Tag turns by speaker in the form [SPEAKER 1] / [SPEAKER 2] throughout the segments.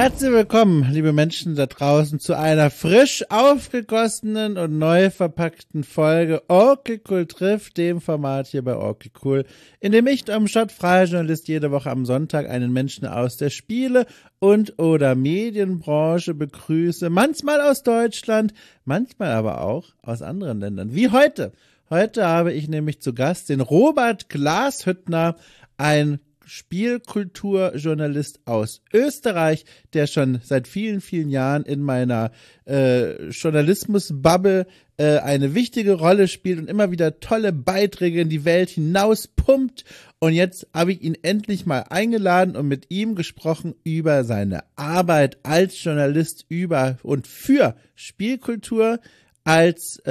[SPEAKER 1] Herzlich willkommen, liebe Menschen da draußen, zu einer frisch aufgegossenen und neu verpackten Folge Okay Cool trifft, dem Format hier bei Okay Cool, in dem ich, freier Journalist, jede Woche am Sonntag einen Menschen aus der Spiele- und oder Medienbranche begrüße, manchmal aus Deutschland, manchmal aber auch aus anderen Ländern, wie heute. Heute habe ich nämlich zu Gast den Robert Glashüttner, ein Spielkulturjournalist aus Österreich, der schon seit vielen, vielen Jahren in meiner Journalismus-Bubble eine wichtige Rolle spielt und immer wieder tolle Beiträge in die Welt hinaus pumpt. Und jetzt habe ich ihn endlich mal eingeladen und mit ihm gesprochen über seine Arbeit als Journalist über und für Spielkultur als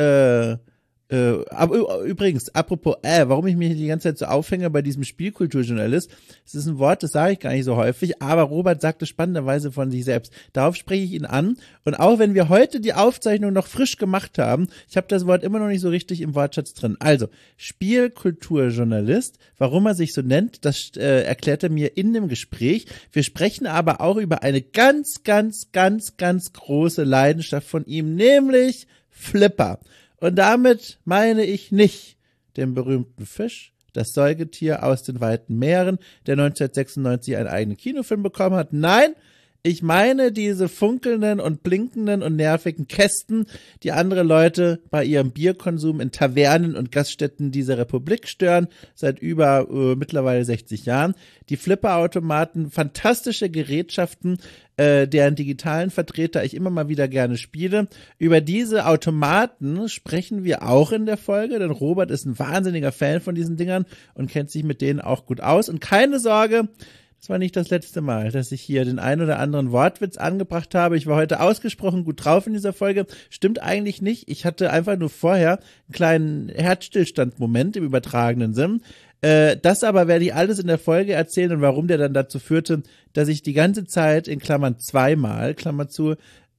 [SPEAKER 1] aber übrigens, apropos, warum ich mich die ganze Zeit so aufhänge bei diesem Spielkulturjournalist, es ist ein Wort, das sage ich gar nicht so häufig, aber Robert sagte spannenderweise von sich selbst. Darauf spreche ich ihn an und auch wenn wir heute die Aufzeichnung noch frisch gemacht haben, ich habe das Wort immer noch nicht so richtig im Wortschatz drin. Also, Spielkulturjournalist, warum er sich so nennt, das erklärt er mir in dem Gespräch. Wir sprechen aber auch über eine ganz, ganz, ganz, ganz große Leidenschaft von ihm, nämlich Flipper. Und damit meine ich nicht den berühmten Fisch, das Säugetier aus den weiten Meeren, der 1996 einen eigenen Kinofilm bekommen hat. Nein, ich meine diese funkelnden und blinkenden und nervigen Kästen, die andere Leute bei ihrem Bierkonsum in Tavernen und Gaststätten dieser Republik stören, seit über mittlerweile 60 Jahren. Die Flipperautomaten, fantastische Gerätschaften, deren digitalen Vertreter ich immer mal wieder gerne spiele. Über diese Automaten sprechen wir auch in der Folge, denn Robert ist ein wahnsinniger Fan von diesen Dingern und kennt sich mit denen auch gut aus. Und keine Sorge, das war nicht das letzte Mal, dass ich hier den ein oder anderen Wortwitz angebracht habe. Ich war heute ausgesprochen gut drauf in dieser Folge. Stimmt eigentlich nicht. Ich hatte einfach nur vorher einen kleinen Herzstillstand-Moment im übertragenen Sinn. Das aber werde ich alles in der Folge erzählen und warum der dann dazu führte, dass ich die ganze Zeit in Klammern zweimal, Klammer zu,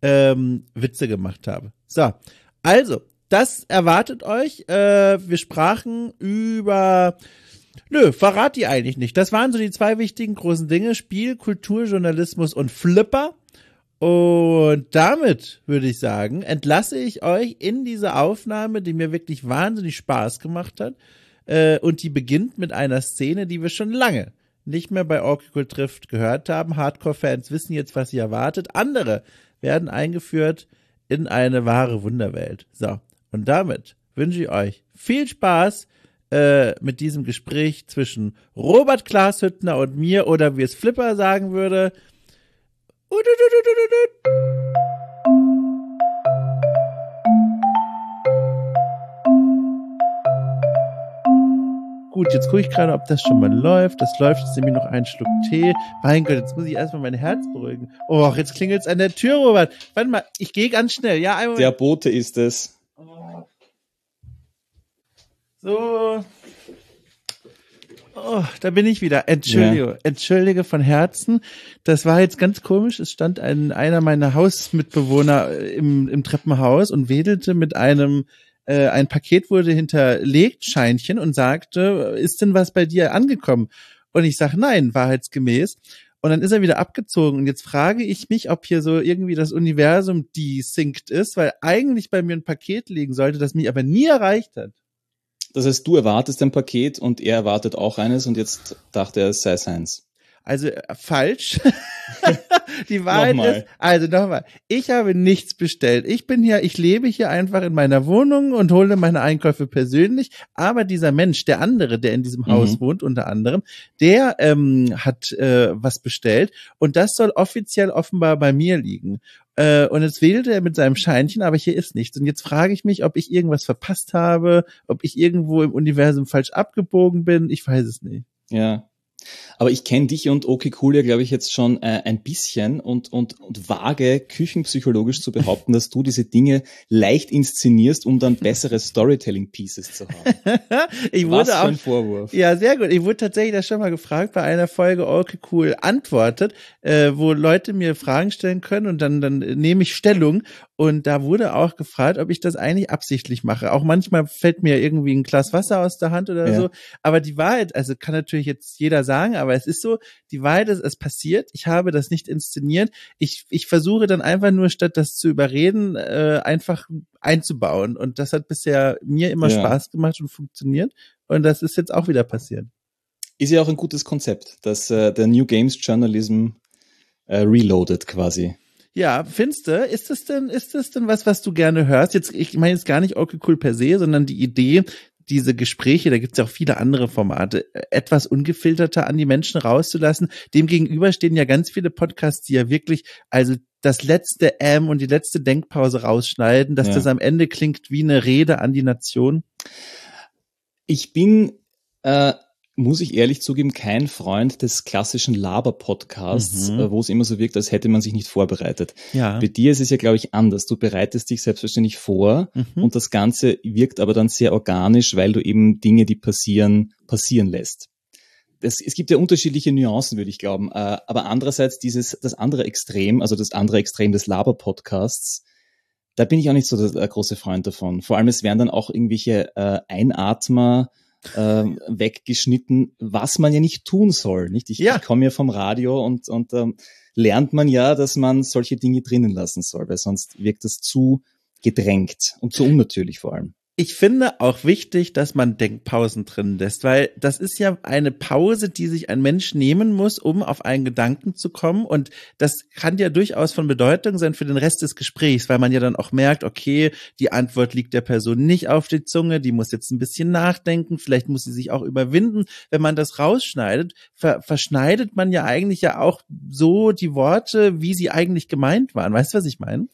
[SPEAKER 1] Witze gemacht habe. So, also, das erwartet euch. Wir sprachen über... verrat die eigentlich nicht. Das waren so die zwei wichtigen großen Dinge. Spiel, Kultur, Journalismus und Flipper. Und damit würde ich sagen, entlasse ich euch in diese Aufnahme, die mir wirklich wahnsinnig Spaß gemacht hat. Und die beginnt mit einer Szene, die wir schon lange nicht mehr bei Okay Cool trifft gehört haben. Hardcore-Fans wissen jetzt, was sie erwartet. Andere werden eingeführt in eine wahre Wunderwelt. So, und damit wünsche ich euch viel Spaß mit diesem Gespräch zwischen Robert Glashüttner und mir, oder wie es Flipper sagen würde. Gut, jetzt gucke ich gerade, ob das schon mal läuft. Das läuft, jetzt nehme ich noch einen Schluck Tee. Mein Gott, jetzt muss ich erstmal mein Herz beruhigen. Oh, jetzt klingelt es an der Tür, Robert. Warte mal, ich gehe ganz schnell. Ja, einmal.
[SPEAKER 2] Der Bote ist es.
[SPEAKER 1] So. Oh, da bin ich wieder. Entschuldige von Herzen. Das war jetzt ganz komisch. Es stand einer meiner Hausmitbewohner im Treppenhaus und wedelte mit ein Paket wurde hinterlegt, Scheinchen, und sagte, ist denn was bei dir angekommen? Und ich sage, nein, wahrheitsgemäß. Und dann ist er wieder abgezogen. Und jetzt frage ich mich, ob hier so irgendwie das Universum desynced ist, weil eigentlich bei mir ein Paket liegen sollte, das mich aber nie erreicht hat.
[SPEAKER 2] Das heißt, du erwartest ein Paket und er erwartet auch eines und jetzt dachte er, es sei seins.
[SPEAKER 1] Also falsch. Die Wahrheit ist, also nochmal, ich habe nichts bestellt. Ich lebe hier einfach in meiner Wohnung und hole meine Einkäufe persönlich. Aber dieser Mensch, der andere, der in diesem Haus wohnt, unter anderem, der hat was bestellt und das soll offiziell offenbar bei mir liegen. Und jetzt wählte er mit seinem Scheinchen, aber hier ist nichts. Und jetzt frage ich mich, ob ich irgendwas verpasst habe, ob ich irgendwo im Universum falsch abgebogen bin. Ich weiß es nicht.
[SPEAKER 2] Ja. Aber ich kenne dich und Okay Cool ja, glaube ich, jetzt schon ein bisschen und wage küchenpsychologisch zu behaupten, dass du diese Dinge leicht inszenierst, um dann bessere Storytelling-Pieces zu haben.
[SPEAKER 1] Was für
[SPEAKER 2] ein Vorwurf.
[SPEAKER 1] Ja, sehr gut. Ich wurde tatsächlich das schon mal gefragt bei einer Folge Okay Cool antwortet, wo Leute mir Fragen stellen können und dann nehme ich Stellung. Und da wurde auch gefragt, ob ich das eigentlich absichtlich mache. Auch manchmal fällt mir irgendwie ein Glas Wasser aus der Hand oder so. Aber die Wahrheit, also kann natürlich jetzt jeder sagen, sagen, aber es ist so, die Wahrheit ist, es passiert, ich habe das nicht inszeniert, ich versuche dann einfach nur, statt das zu überreden, einfach einzubauen und das hat bisher mir immer Spaß gemacht und funktioniert und das ist jetzt auch wieder passiert.
[SPEAKER 2] Ist ja auch ein gutes Konzept, dass der New Games Journalism reloaded quasi.
[SPEAKER 1] Ja, findest du, ist das denn was du gerne hörst? Jetzt, ich meine jetzt gar nicht okay cool per se, sondern die Idee, diese Gespräche, da gibt's ja auch viele andere Formate, etwas ungefilterter an die Menschen rauszulassen. Demgegenüber stehen ja ganz viele Podcasts, die ja wirklich, also das letzte und die letzte Denkpause rausschneiden, dass das am Ende klingt wie eine Rede an die Nation.
[SPEAKER 2] Ich bin, muss ich ehrlich zugeben, kein Freund des klassischen Laber-Podcasts, wo es immer so wirkt, als hätte man sich nicht vorbereitet.
[SPEAKER 1] Ja.
[SPEAKER 2] Bei dir ist es ja, glaube ich, anders. Du bereitest dich selbstverständlich vor und das Ganze wirkt aber dann sehr organisch, weil du eben Dinge, die passieren lässt. Es gibt ja unterschiedliche Nuancen, würde ich glauben. Aber andererseits das andere Extrem des Laber-Podcasts, da bin ich auch nicht so der große Freund davon. Vor allem, es werden dann auch irgendwelche Einatmer weggeschnitten, was man ja nicht tun soll. Nicht? Ich komme ja vom Radio und lernt man ja, dass man solche Dinge drinnen lassen soll, weil sonst wirkt das zu gedrängt und zu unnatürlich vor allem.
[SPEAKER 1] Ich finde auch wichtig, dass man Denkpausen drin lässt, weil das ist ja eine Pause, die sich ein Mensch nehmen muss, um auf einen Gedanken zu kommen und das kann ja durchaus von Bedeutung sein für den Rest des Gesprächs, weil man ja dann auch merkt, okay, die Antwort liegt der Person nicht auf die Zunge, die muss jetzt ein bisschen nachdenken, vielleicht muss sie sich auch überwinden. Wenn man das rausschneidet, verschneidet man ja eigentlich ja auch so die Worte, wie sie eigentlich gemeint waren. Weißt du, was ich meine?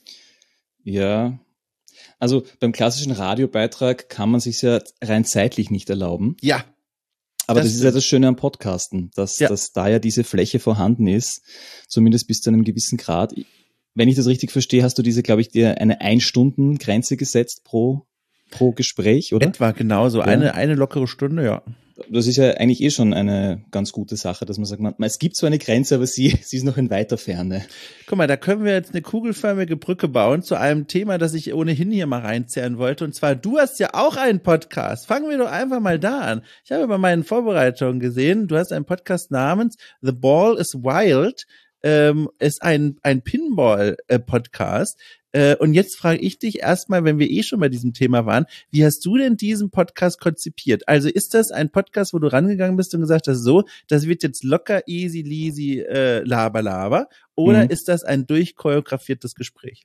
[SPEAKER 2] Ja. Also beim klassischen Radiobeitrag kann man sich ja rein zeitlich nicht erlauben.
[SPEAKER 1] Ja.
[SPEAKER 2] Aber das ist ja das Schöne am Podcasten, dass da ja diese Fläche vorhanden ist, zumindest bis zu einem gewissen Grad. Wenn ich das richtig verstehe, hast du glaube ich, dir eine 1-Stunden-Grenze gesetzt pro Gespräch, oder?
[SPEAKER 1] Etwa, genau so. Ja. Eine lockere Stunde, ja.
[SPEAKER 2] Das ist ja eigentlich schon eine ganz gute Sache, dass man sagt, es gibt zwar eine Grenze, aber sie ist noch in weiter Ferne.
[SPEAKER 1] Guck mal, da können wir jetzt eine kugelförmige Brücke bauen zu einem Thema, das ich ohnehin hier mal reinzerren wollte. Und zwar, du hast ja auch einen Podcast. Fangen wir doch einfach mal da an. Ich habe bei meinen Vorbereitungen gesehen, du hast einen Podcast namens The Ball is Wild. Ist ein Pinball-Podcast. Und jetzt frage ich dich erstmal, wenn wir schon bei diesem Thema waren, wie hast du denn diesen Podcast konzipiert? Also ist das ein Podcast, wo du rangegangen bist und gesagt hast, so, das wird jetzt locker, easy, leasy, laber, oder ist das ein durchchoreografiertes Gespräch?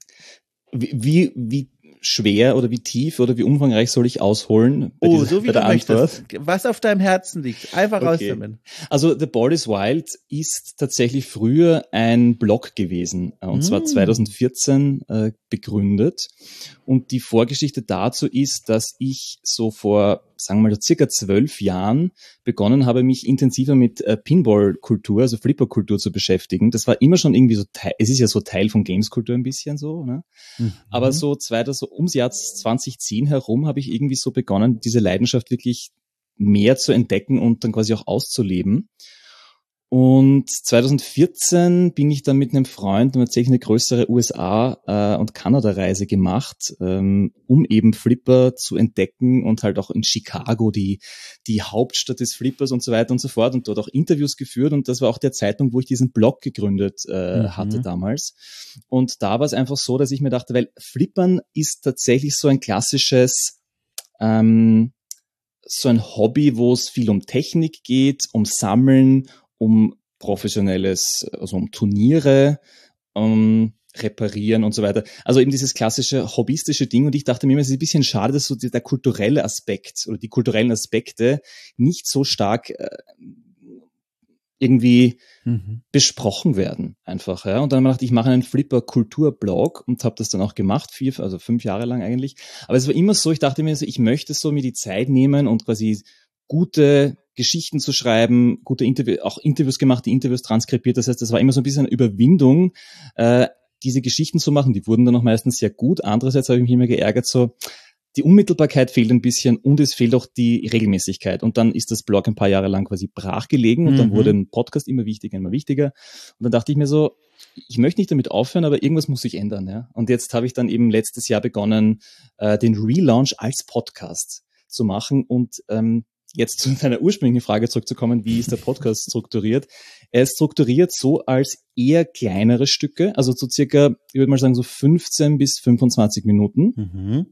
[SPEAKER 2] Wie schwer oder wie tief oder wie umfangreich soll ich ausholen?
[SPEAKER 1] So wie du möchtest. Was auf deinem Herzen liegt. Einfach raus damit.
[SPEAKER 2] Also The Ball is Wild ist tatsächlich früher ein Blog gewesen und zwar 2014 begründet. Und die Vorgeschichte dazu ist, dass ich so vor, sagen wir mal, circa 12 Jahren begonnen habe, mich intensiver mit Pinball-Kultur, also Flipper-Kultur zu beschäftigen. Das war immer schon irgendwie so es ist ja so Teil von Games-Kultur ein bisschen so, ne? Aber so ums Jahr 2010 herum habe ich irgendwie so begonnen, diese Leidenschaft wirklich mehr zu entdecken und dann quasi auch auszuleben. Und 2014 bin ich dann mit einem Freund tatsächlich eine größere USA- und Kanada-Reise gemacht, um eben Flipper zu entdecken und halt auch in Chicago, die Hauptstadt des Flippers und so weiter und so fort und dort auch Interviews geführt. Und das war auch der Zeitpunkt, wo ich diesen Blog gegründet hatte damals. Und da war es einfach so, dass ich mir dachte, weil Flippern ist tatsächlich so ein klassisches so ein Hobby, wo es viel um Technik geht, um Sammeln, um professionelles, also um Turniere, reparieren und so weiter. Also eben dieses klassische hobbystische Ding. Und ich dachte mir, es ist ein bisschen schade, dass so der kulturelle Aspekt oder die kulturellen Aspekte nicht so stark irgendwie besprochen werden einfach. Ja. Und dann habe ich gedacht, ich mache einen Flipper-Kultur-Blog und habe das dann auch gemacht, 5 Jahre lang eigentlich. Aber es war immer so, ich dachte mir so, ich möchte so mir die Zeit nehmen und quasi gute Geschichten zu schreiben, auch Interviews gemacht, die Interviews transkribiert. Das heißt, das war immer so ein bisschen eine Überwindung, diese Geschichten zu machen. Die wurden dann auch meistens sehr gut. Andererseits habe ich mich immer geärgert, so die Unmittelbarkeit fehlt ein bisschen und es fehlt auch die Regelmäßigkeit. Und dann ist das Blog ein paar Jahre lang quasi brach gelegen und dann wurde ein Podcast immer wichtiger. Und dann dachte ich mir so, ich möchte nicht damit aufhören, aber irgendwas muss sich ändern. Ja? Und jetzt habe ich dann eben letztes Jahr begonnen, den Relaunch als Podcast zu machen und jetzt zu deiner ursprünglichen Frage zurückzukommen, wie ist der Podcast strukturiert? Er ist strukturiert so als eher kleinere Stücke, also so circa, ich würde mal sagen, so 15 bis 25 Minuten.
[SPEAKER 1] Mhm.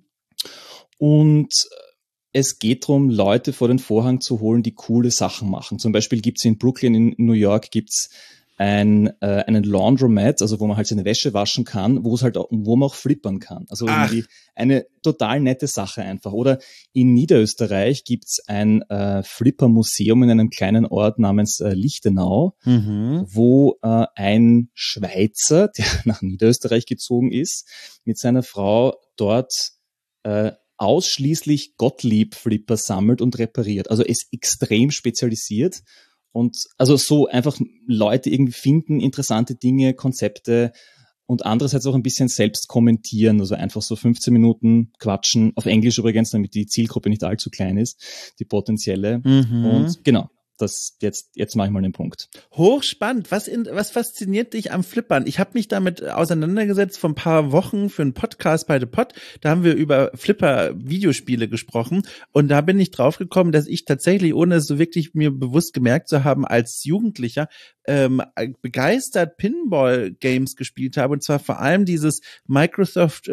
[SPEAKER 2] Und es geht darum, Leute vor den Vorhang zu holen, die coole Sachen machen. Zum Beispiel gibt's in Brooklyn, in New York, gibt's einen Laundromat, also wo man halt seine Wäsche waschen kann, wo man auch flippern kann. Also irgendwie eine total nette Sache einfach. Oder in Niederösterreich gibt's ein Flipper-Museum in einem kleinen Ort namens Lichtenau, wo ein Schweizer, der nach Niederösterreich gezogen ist, mit seiner Frau dort ausschließlich Gottlieb-Flipper sammelt und repariert. Also ist extrem spezialisiert. Und also so einfach Leute irgendwie finden, interessante Dinge, Konzepte und andererseits auch ein bisschen selbst kommentieren. Also einfach so 15 Minuten quatschen, auf Englisch übrigens, damit die Zielgruppe nicht allzu klein ist, die potenzielle. Und genau, das jetzt mache ich mal den Punkt.
[SPEAKER 1] Hochspannend. Was fasziniert dich am Flippern? Ich habe mich damit auseinandergesetzt vor ein paar Wochen für einen Podcast bei The Pod. Da haben wir über Flipper-Videospiele gesprochen und da bin ich drauf gekommen, dass ich tatsächlich, ohne es so wirklich mir bewusst gemerkt zu haben, als Jugendlicher begeistert Pinball-Games gespielt habe, und zwar vor allem dieses Microsoft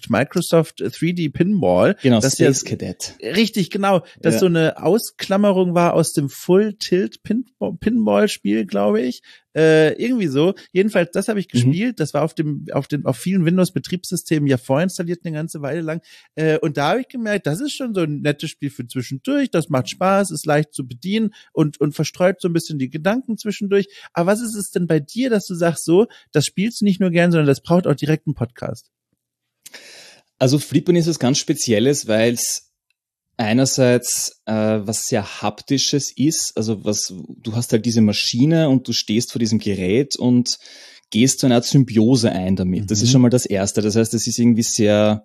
[SPEAKER 1] 3D Pinball.
[SPEAKER 2] Genau,
[SPEAKER 1] das
[SPEAKER 2] Space Cadet.
[SPEAKER 1] Richtig, genau. Das so eine Ausklammerung war aus dem Full-Tilt-Pinball-Spiel, glaube ich. Irgendwie so. Jedenfalls, das habe ich gespielt. Das war auf vielen Windows-Betriebssystemen ja vorinstalliert eine ganze Weile lang. Und da habe ich gemerkt, das ist schon so ein nettes Spiel für zwischendurch. Das macht Spaß, ist leicht zu bedienen und verstreut so ein bisschen die Gedanken zwischendurch. Aber was ist es denn bei dir, dass du sagst so, das spielst du nicht nur gern, sondern das braucht auch direkt einen Podcast?
[SPEAKER 2] Also Flippern ist was ganz Spezielles, weil es einerseits was sehr Haptisches ist, also du hast halt diese Maschine und du stehst vor diesem Gerät und gehst zu einer Art Symbiose ein damit. Das ist schon mal das Erste. Das heißt, das ist irgendwie sehr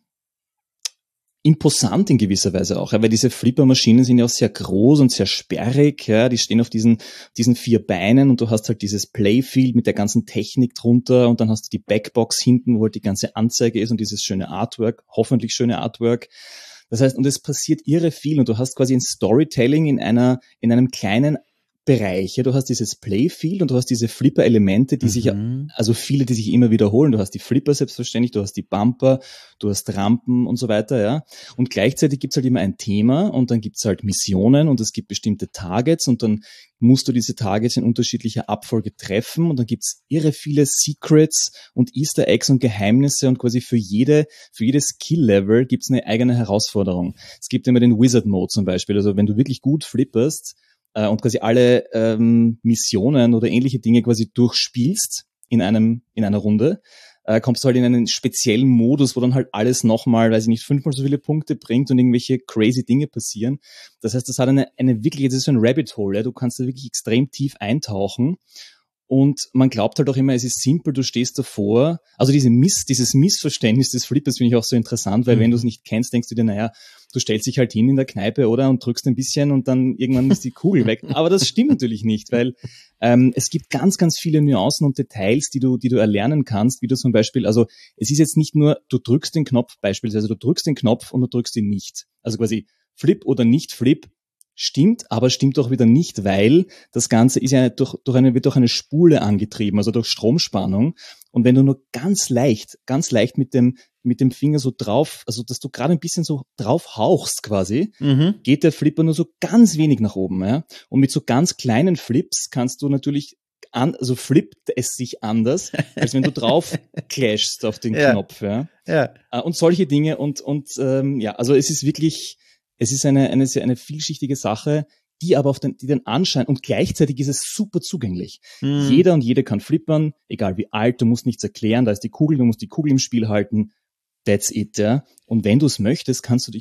[SPEAKER 2] imposant in gewisser Weise auch, weil diese Flipper-Maschinen sind ja auch sehr groß und sehr sperrig, ja, die stehen auf diesen 4 Beinen und du hast halt dieses Playfield mit der ganzen Technik drunter und dann hast du die Backbox hinten, wo halt die ganze Anzeige ist und dieses schöne Artwork, hoffentlich schöne Artwork. Das heißt, und es passiert irre viel und du hast quasi ein Storytelling in einem kleinen Bereich. Ja, du hast dieses Playfield und du hast diese Flipper-Elemente, die sich, also viele, die sich immer wiederholen. Du hast die Flipper selbstverständlich, du hast die Bumper, du hast Rampen und so weiter, ja. Und gleichzeitig gibt's halt immer ein Thema und dann gibt's halt Missionen und es gibt bestimmte Targets und dann musst du diese Targets in unterschiedlicher Abfolge treffen und dann gibt's irre viele Secrets und Easter Eggs und Geheimnisse und quasi für jedes Skill-Level gibt's eine eigene Herausforderung. Es gibt immer den Wizard-Mode zum Beispiel, also wenn du wirklich gut flipperst, und quasi alle Missionen oder ähnliche Dinge quasi durchspielst in einer Runde, kommst du halt in einen speziellen Modus, wo dann halt alles nochmal, weiß ich nicht, 5-mal so viele Punkte bringt und irgendwelche crazy Dinge passieren. Das heißt, das hat eine wirklich, das ist so ein Rabbit Hole, ja? Du kannst da wirklich extrem tief eintauchen. Und man glaubt halt auch immer, es ist simpel, du stehst davor. Also dieses Missverständnis des Flippers finde ich auch so interessant, weil wenn du es nicht kennst, denkst du dir, naja, du stellst dich halt hin in der Kneipe, oder? Und drückst ein bisschen und dann irgendwann ist die Kugel weg. Aber das stimmt natürlich nicht, weil es gibt ganz, ganz viele Nuancen und Details, die du erlernen kannst, wie du zum Beispiel, also es ist jetzt nicht nur, du drückst den Knopf beispielsweise, du drückst den Knopf und du drückst ihn nicht. Also quasi Flip oder nicht Flip. Stimmt, aber stimmt auch wieder nicht, weil das Ganze ist ja wird durch eine Spule angetrieben, also durch Stromspannung. Und wenn du nur ganz leicht mit dem Finger so drauf, also dass du gerade ein bisschen so drauf hauchst quasi, geht der Flipper nur so ganz wenig nach oben, ja. Und mit so ganz kleinen Flips kannst du natürlich also flippt es sich anders, als wenn du drauf clashst auf den Knopf, ja. Und solche Dinge also es ist wirklich, es ist eine vielschichtige Sache, die aber die den Anschein, und gleichzeitig ist es super zugänglich. Jeder und jede kann flippern, egal wie alt, du musst nichts erklären, da ist die Kugel, du musst die Kugel im Spiel halten, that's it, ja. Und wenn du es möchtest, kannst du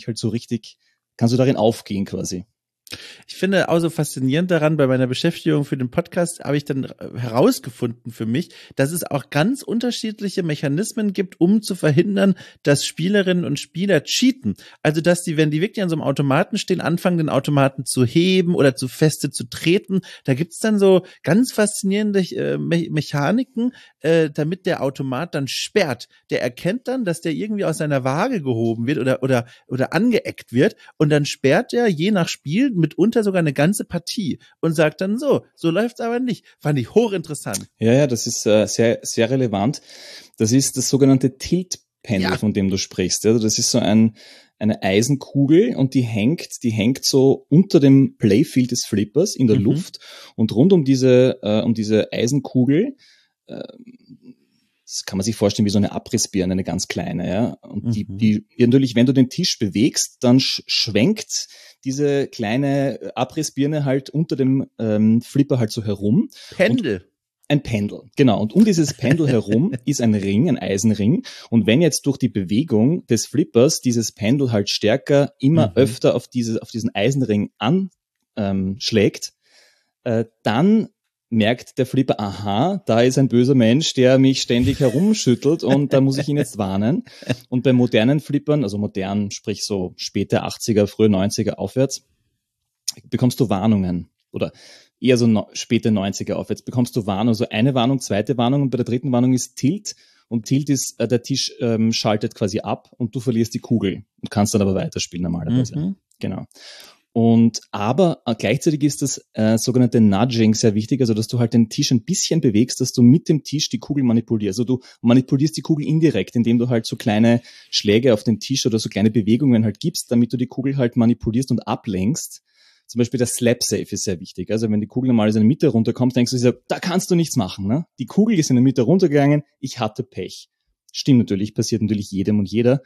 [SPEAKER 2] darin aufgehen quasi.
[SPEAKER 1] Ich finde auch so faszinierend daran, bei meiner Beschäftigung für den Podcast habe ich dann herausgefunden für mich, dass es auch ganz unterschiedliche Mechanismen gibt, um zu verhindern, dass Spielerinnen und Spieler cheaten. Also, dass die, wenn die wirklich an so einem Automaten stehen, anfangen, den Automaten zu heben oder zu feste zu treten. Da gibt's dann so ganz faszinierende Mechaniken, damit der Automat dann sperrt. Der erkennt dann, dass der irgendwie aus seiner Waage gehoben wird oder angeeckt wird und dann sperrt er je nach Spiel mitunter sogar eine ganze Partie und sagt dann so läuft's aber nicht. Fand ich hochinteressant.
[SPEAKER 2] Ja, das ist sehr, sehr relevant. Das ist das sogenannte Tilt-Pendel, von dem du sprichst. Also das ist so eine Eisenkugel und die hängt so unter dem Playfield des Flippers in der Luft und rund um diese Eisenkugel, das kann man sich vorstellen wie so eine Abrissbirne, eine ganz kleine, ja. Und die natürlich, wenn du den Tisch bewegst, dann schwenkt diese kleine Abrissbirne halt unter dem Flipper halt so herum.
[SPEAKER 1] Pendel.
[SPEAKER 2] Ein Pendel, genau. Und um dieses Pendel herum ist ein Ring, ein Eisenring. Und wenn jetzt durch die Bewegung des Flippers dieses Pendel halt stärker, immer öfter auf diesen Eisenring anschlägt, dann merkt der Flipper, aha, da ist ein böser Mensch, der mich ständig herumschüttelt und da muss ich ihn jetzt warnen. Und bei modernen Flippern, also modern, sprich so späte 80er, frühe 90er aufwärts, bekommst du Warnungen oder eher so späte 90er aufwärts, bekommst du Warnung, also eine Warnung, zweite Warnung und bei der dritten Warnung ist Tilt und Tilt ist, der Tisch schaltet quasi ab und du verlierst die Kugel und kannst dann aber weiterspielen normalerweise. Genau. Aber gleichzeitig ist das sogenannte Nudging sehr wichtig, also dass du halt den Tisch ein bisschen bewegst, dass du mit dem Tisch die Kugel manipulierst. Also du manipulierst die Kugel indirekt, indem du halt so kleine Schläge auf den Tisch oder so kleine Bewegungen halt gibst, damit du die Kugel halt manipulierst und ablenkst. Zum Beispiel der Slap Save ist sehr wichtig. Also wenn die Kugel normalerweise in der Mitte runterkommt, denkst du dir, da kannst du nichts machen. Ne? Die Kugel ist in der Mitte runtergegangen, ich hatte Pech. Stimmt natürlich, passiert natürlich jedem und jeder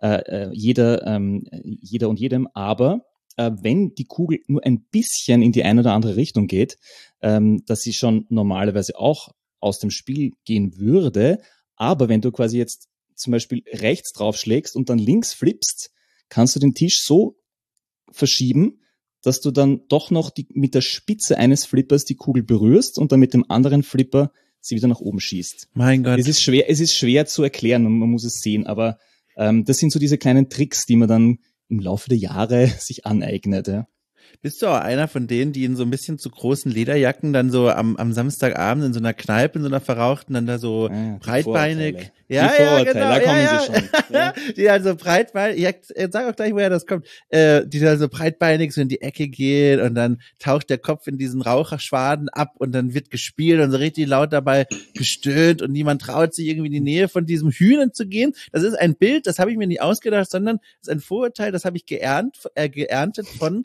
[SPEAKER 2] und jedem, aber wenn die Kugel nur ein bisschen in die eine oder andere Richtung geht, dass sie schon normalerweise auch aus dem Spiel gehen würde, aber wenn du quasi jetzt zum Beispiel rechts draufschlägst und dann links flippst, kannst du den Tisch so verschieben, dass du dann doch noch mit der Spitze eines Flippers die Kugel berührst und dann mit dem anderen Flipper sie wieder nach oben schießt.
[SPEAKER 1] Mein Gott.
[SPEAKER 2] Es ist schwer zu erklären und man muss es sehen, aber das sind so diese kleinen Tricks, die man dann im Laufe der Jahre sich aneignet. Ja.
[SPEAKER 1] Bist du auch einer von denen, die in so ein bisschen zu großen Lederjacken dann so am Samstagabend in so einer Kneipe, in so einer verrauchten, dann da so breitbeinig.
[SPEAKER 2] Vorurteile, genau. Da kommen sie schon.
[SPEAKER 1] Ja. Die dann so breitbeinig, sag auch gleich, woher das kommt, die dann so breitbeinig so in die Ecke gehen und dann taucht der Kopf in diesen Raucherschwaden ab und dann wird gespielt und so richtig laut dabei gestöhnt und niemand traut sich irgendwie in die Nähe von diesem Hühnern zu gehen. Das ist ein Bild, das habe ich mir nicht ausgedacht, sondern das ist ein Vorurteil, das habe ich geerntet von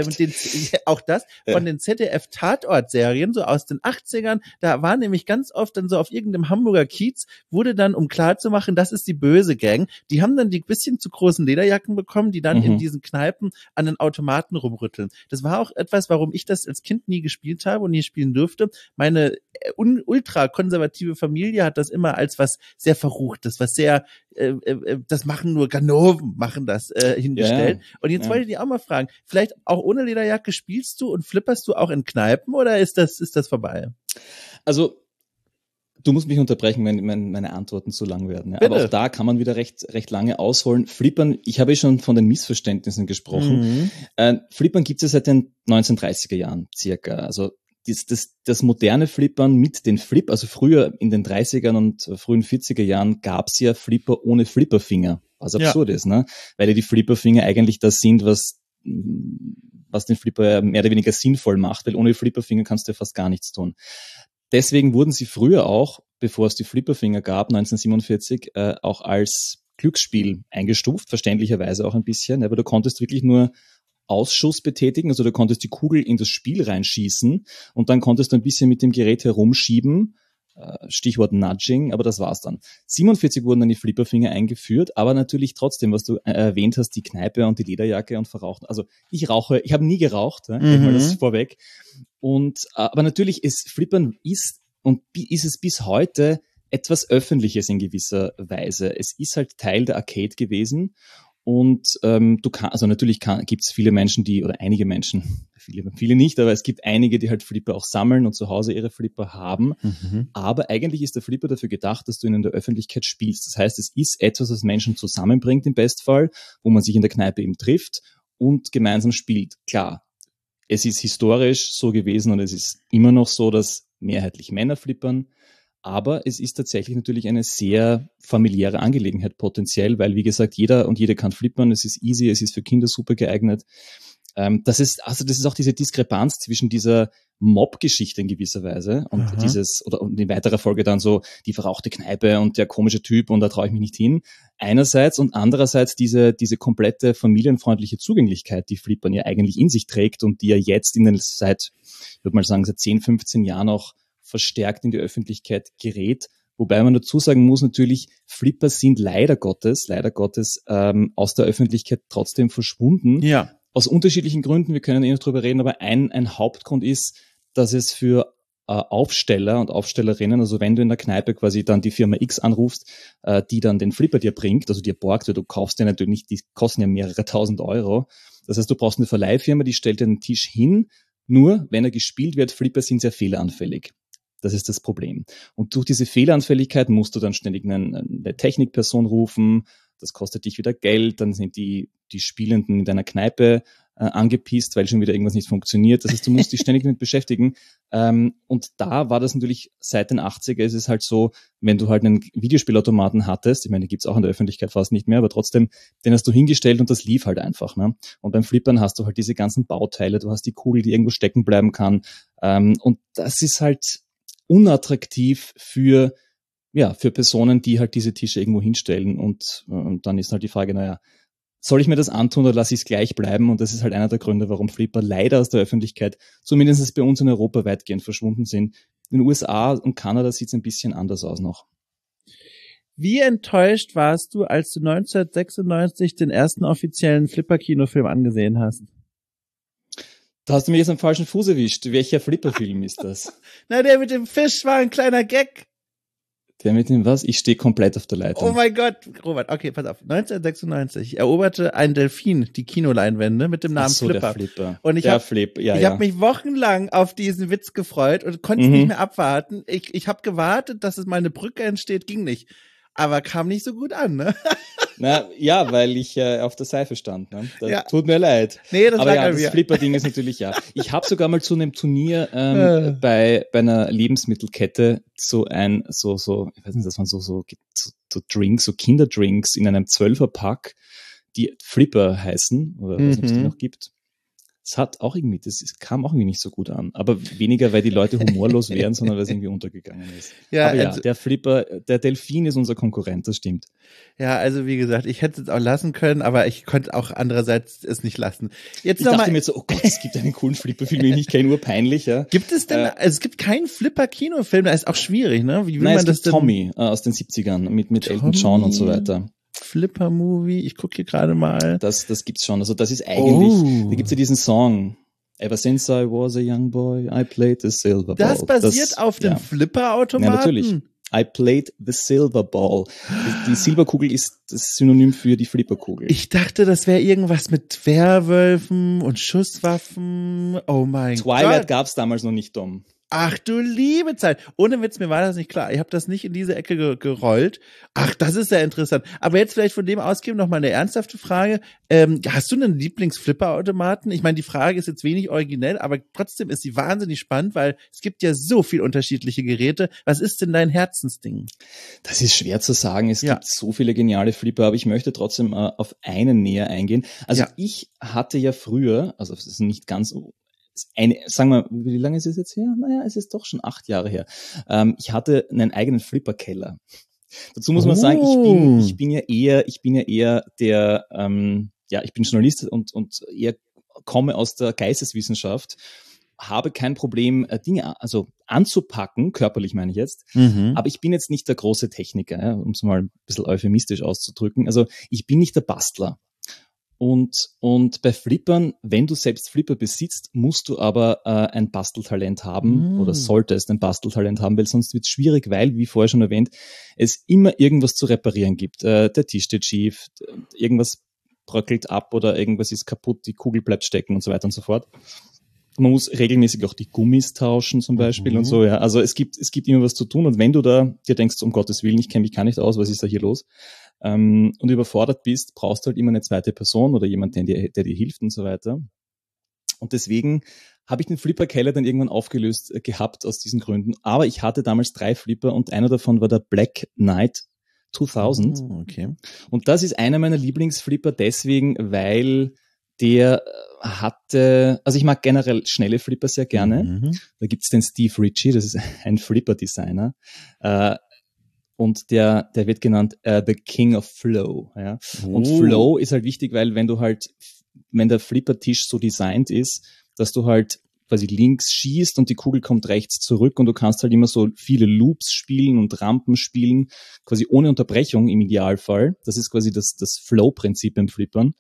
[SPEAKER 1] von den ZDF-Tatort-Serien, so aus den 80ern, da war nämlich ganz oft dann so auf irgendeinem Hamburger Kiez, wurde dann, um klarzumachen, das ist die böse Gang, die haben dann die bisschen zu großen Lederjacken bekommen, die dann in diesen Kneipen an den Automaten rumrütteln. Das war auch etwas, warum ich das als Kind nie gespielt habe und nie spielen durfte. Meine ultra konservative Familie hat das immer als was sehr Verruchtes, was sehr, das machen nur Ganoven, machen das hingestellt. Ja, und jetzt wollte ich dich auch mal fragen, vielleicht auch ohne Lederjacke spielst du und flipperst du auch in Kneipen oder ist das vorbei?
[SPEAKER 2] Also, du musst mich unterbrechen, wenn meine Antworten zu lang werden. Ja. Aber auch da kann man wieder recht lange ausholen. Flippern, ich habe schon von den Missverständnissen gesprochen. Flippern gibt es ja seit den 1930er Jahren circa. Also das moderne Flippern mit den Flip, also früher in den 30ern und frühen 40er Jahren gab es ja Flipper ohne Flipperfinger, was absurd ist, ne? Weil ja die Flipperfinger eigentlich das sind, was den Flipper mehr oder weniger sinnvoll macht, weil ohne Flipperfinger kannst du ja fast gar nichts tun. Deswegen wurden sie früher auch, bevor es die Flipperfinger gab, 1947, auch als Glücksspiel eingestuft, verständlicherweise auch ein bisschen, aber du konntest wirklich nur Ausschuss betätigen, also du konntest die Kugel in das Spiel reinschießen und dann konntest du ein bisschen mit dem Gerät herumschieben, Stichwort Nudging, aber das war's dann. 47 wurden dann die Flipperfinger eingeführt, aber natürlich trotzdem, was du erwähnt hast, die Kneipe und die Lederjacke und verrauchen. Also ich habe nie geraucht, mal das vorweg. Aber natürlich, Flippern ist es bis heute etwas Öffentliches in gewisser Weise. Es ist halt Teil der Arcade gewesen. Und gibt's viele Menschen, oder einige Menschen, viele nicht, aber es gibt einige, die halt Flipper auch sammeln und zu Hause ihre Flipper haben. Aber eigentlich ist der Flipper dafür gedacht, dass du ihn in der Öffentlichkeit spielst. Das heißt, es ist etwas, was Menschen zusammenbringt im Bestfall, wo man sich in der Kneipe eben trifft und gemeinsam spielt. Klar, es ist historisch so gewesen und es ist immer noch so, dass mehrheitlich Männer flippern. Aber es ist tatsächlich natürlich eine sehr familiäre Angelegenheit potenziell, weil, wie gesagt, jeder und jede kann flippern. Es ist easy, es ist für Kinder super geeignet. das ist auch diese Diskrepanz zwischen dieser Mob-Geschichte in gewisser Weise und und in weiterer Folge dann so die verrauchte Kneipe und der komische Typ und da traue ich mich nicht hin. Einerseits und andererseits diese komplette familienfreundliche Zugänglichkeit, die Flippern ja eigentlich in sich trägt und die ja jetzt seit 10, 15 Jahren auch verstärkt in die Öffentlichkeit gerät. Wobei man dazu sagen muss, natürlich, Flipper sind leider Gottes aus der Öffentlichkeit trotzdem verschwunden.
[SPEAKER 1] Ja.
[SPEAKER 2] Aus unterschiedlichen Gründen, wir können noch drüber reden, aber ein Hauptgrund ist, dass es für Aufsteller und Aufstellerinnen, also wenn du in der Kneipe quasi dann die Firma X anrufst, die dann den Flipper dir bringt, also dir borgt, weil du kaufst ja natürlich nicht, die kosten ja mehrere tausend Euro. Das heißt, du brauchst eine Verleihfirma, die stellt dir den Tisch hin, nur wenn er gespielt wird, Flipper sind sehr fehleranfällig. Das ist das Problem. Und durch diese Fehleranfälligkeit musst du dann ständig eine Technikperson rufen, das kostet dich wieder Geld, dann sind die Spielenden in deiner Kneipe angepisst, weil schon wieder irgendwas nicht funktioniert. Das heißt, du musst dich ständig damit beschäftigen. Und da war das natürlich, seit den 80er ist es halt so, wenn du halt einen Videospielautomaten hattest, ich meine, die gibt's auch in der Öffentlichkeit fast nicht mehr, aber trotzdem, den hast du hingestellt und das lief halt einfach. Ne? Und beim Flippern hast du halt diese ganzen Bauteile, du hast die Kugel, die irgendwo stecken bleiben kann. Und das ist halt unattraktiv für Personen, die halt diese Tische irgendwo hinstellen und dann ist halt die Frage, naja, soll ich mir das antun oder lasse ich es gleich bleiben? Und das ist halt einer der Gründe, warum Flipper leider aus der Öffentlichkeit, zumindest bei uns in Europa, weitgehend verschwunden sind. In den USA und Kanada sieht es ein bisschen anders aus noch.
[SPEAKER 1] Wie enttäuscht warst du, als du 1996 den ersten offiziellen Flipper-Kinofilm angesehen hast?
[SPEAKER 2] Da hast du mich jetzt am falschen Fuß erwischt. Welcher Flipper-Film ist das?
[SPEAKER 1] Na, der mit dem Fisch war ein kleiner Gag.
[SPEAKER 2] Der mit dem was? Ich stehe komplett auf der Leitung.
[SPEAKER 1] Oh mein Gott, Robert, okay, pass auf. 1996 eroberte ein Delfin die Kinoleinwände mit dem Namen Flipper.
[SPEAKER 2] Der Flipper.
[SPEAKER 1] Und ich habe mich wochenlang auf diesen Witz gefreut und konnte es nicht mehr abwarten. Ich habe gewartet, dass es mal eine Brücke entsteht, ging nicht. Aber kam nicht so gut an, ne?
[SPEAKER 2] Na, ja, weil ich auf der Seife stand, ne? Das tut mir leid.
[SPEAKER 1] Nee, das
[SPEAKER 2] aber
[SPEAKER 1] lag
[SPEAKER 2] das Flipper-Ding ist natürlich Ich habe sogar mal zu einem Turnier bei einer Lebensmittelkette ich weiß nicht, das waren so Drinks, so Kinderdrinks in einem 12er-Pack, die Flipper heißen, oder was es die noch gibt. Es hat auch irgendwie, es kam auch irgendwie nicht so gut an. Aber weniger, weil die Leute humorlos wären, sondern weil es irgendwie untergegangen ist. Ja, aber also, der Flipper, der Delfin ist unser Konkurrent, das stimmt.
[SPEAKER 1] Ja, also wie gesagt, ich hätte es auch lassen können, aber ich konnte auch andererseits es nicht lassen.
[SPEAKER 2] Jetzt ich dachte mir jetzt so, oh Gott, es gibt einen coolen Flipper-Film, den ich kenne, nur peinlich. Ja.
[SPEAKER 1] Gibt es denn, also es gibt keinen Flipper-Kinofilm, da ist auch schwierig, ne? Wie will man das denn?
[SPEAKER 2] Tommy aus den 70ern mit Elton John und so weiter.
[SPEAKER 1] Flipper-Movie, ich gucke hier gerade mal.
[SPEAKER 2] Das gibt's schon. Also das ist eigentlich, da gibt's ja diesen Song. Ever since I was a young boy, I played the silver ball.
[SPEAKER 1] Das basiert auf dem Flipper-Automaten?
[SPEAKER 2] Ja, natürlich. I played the silver ball. Die Silberkugel ist das Synonym für die Flipperkugel.
[SPEAKER 1] Ich dachte, das wäre irgendwas mit Werwölfen und Schusswaffen. Oh mein Gott.
[SPEAKER 2] Twilight gab's damals noch nicht, Dom.
[SPEAKER 1] Ach du liebe Zeit. Ohne Witz, mir war das nicht klar. Ich habe das nicht in diese Ecke gerollt. Ach, das ist ja interessant. Aber jetzt vielleicht von dem ausgehen noch mal eine ernsthafte Frage. Hast du einen Lieblings-Flipper-Automaten? Ich meine, die Frage ist jetzt wenig originell, aber trotzdem ist sie wahnsinnig spannend, weil es gibt ja so viel unterschiedliche Geräte. Was ist denn dein Herzensding?
[SPEAKER 2] Das ist schwer zu sagen. Es gibt so viele geniale Flipper, aber ich möchte trotzdem auf einen näher eingehen. Also ich hatte ja früher, also es ist nicht ganz sagen wir, wie lange ist es jetzt her? Naja, es ist doch schon 8 Jahre her. Ich hatte einen eigenen Flipper-Keller. Dazu muss man sagen, ich bin ja eher der, ich bin Journalist und eher komme aus der Geisteswissenschaft, habe kein Problem, Dinge anzupacken, körperlich meine ich jetzt, aber ich bin jetzt nicht der große Techniker, um es mal ein bisschen euphemistisch auszudrücken. Also ich bin nicht der Bastler. Und bei Flippern, wenn du selbst Flipper besitzt, musst du aber ein Basteltalent haben oder solltest ein Basteltalent haben, weil sonst wird es schwierig, weil, wie vorher schon erwähnt, es immer irgendwas zu reparieren gibt. Der Tisch steht schief, irgendwas bröckelt ab oder irgendwas ist kaputt, die Kugel bleibt stecken und so weiter und so fort. Man muss regelmäßig auch die Gummis tauschen zum Beispiel und so, ja. Also es gibt immer was zu tun und wenn du da dir denkst, um Gottes Willen, ich kenne mich gar nicht aus, was ist da hier los? Und überfordert bist, brauchst du halt immer eine zweite Person oder jemand, der dir hilft und so weiter. Und deswegen habe ich den Flipper-Keller dann irgendwann aufgelöst gehabt aus diesen Gründen. Aber ich hatte damals 3 Flipper und einer davon war der Black Knight 2000.
[SPEAKER 1] Okay.
[SPEAKER 2] Und das ist einer meiner Lieblingsflipper deswegen, weil der hatte, also ich mag generell schnelle Flipper sehr gerne.
[SPEAKER 1] Mhm.
[SPEAKER 2] Da gibt's den Steve Ritchie, das ist ein Flipper-Designer. Und der wird genannt The King of Flow. Ja? Und Flow ist halt wichtig, weil wenn der Flipper-Tisch so designt ist, dass du halt quasi links schießt und die Kugel kommt rechts zurück und du kannst halt immer so viele Loops spielen und Rampen spielen, quasi ohne Unterbrechung im Idealfall. Das ist quasi das Flow-Prinzip im Flippern.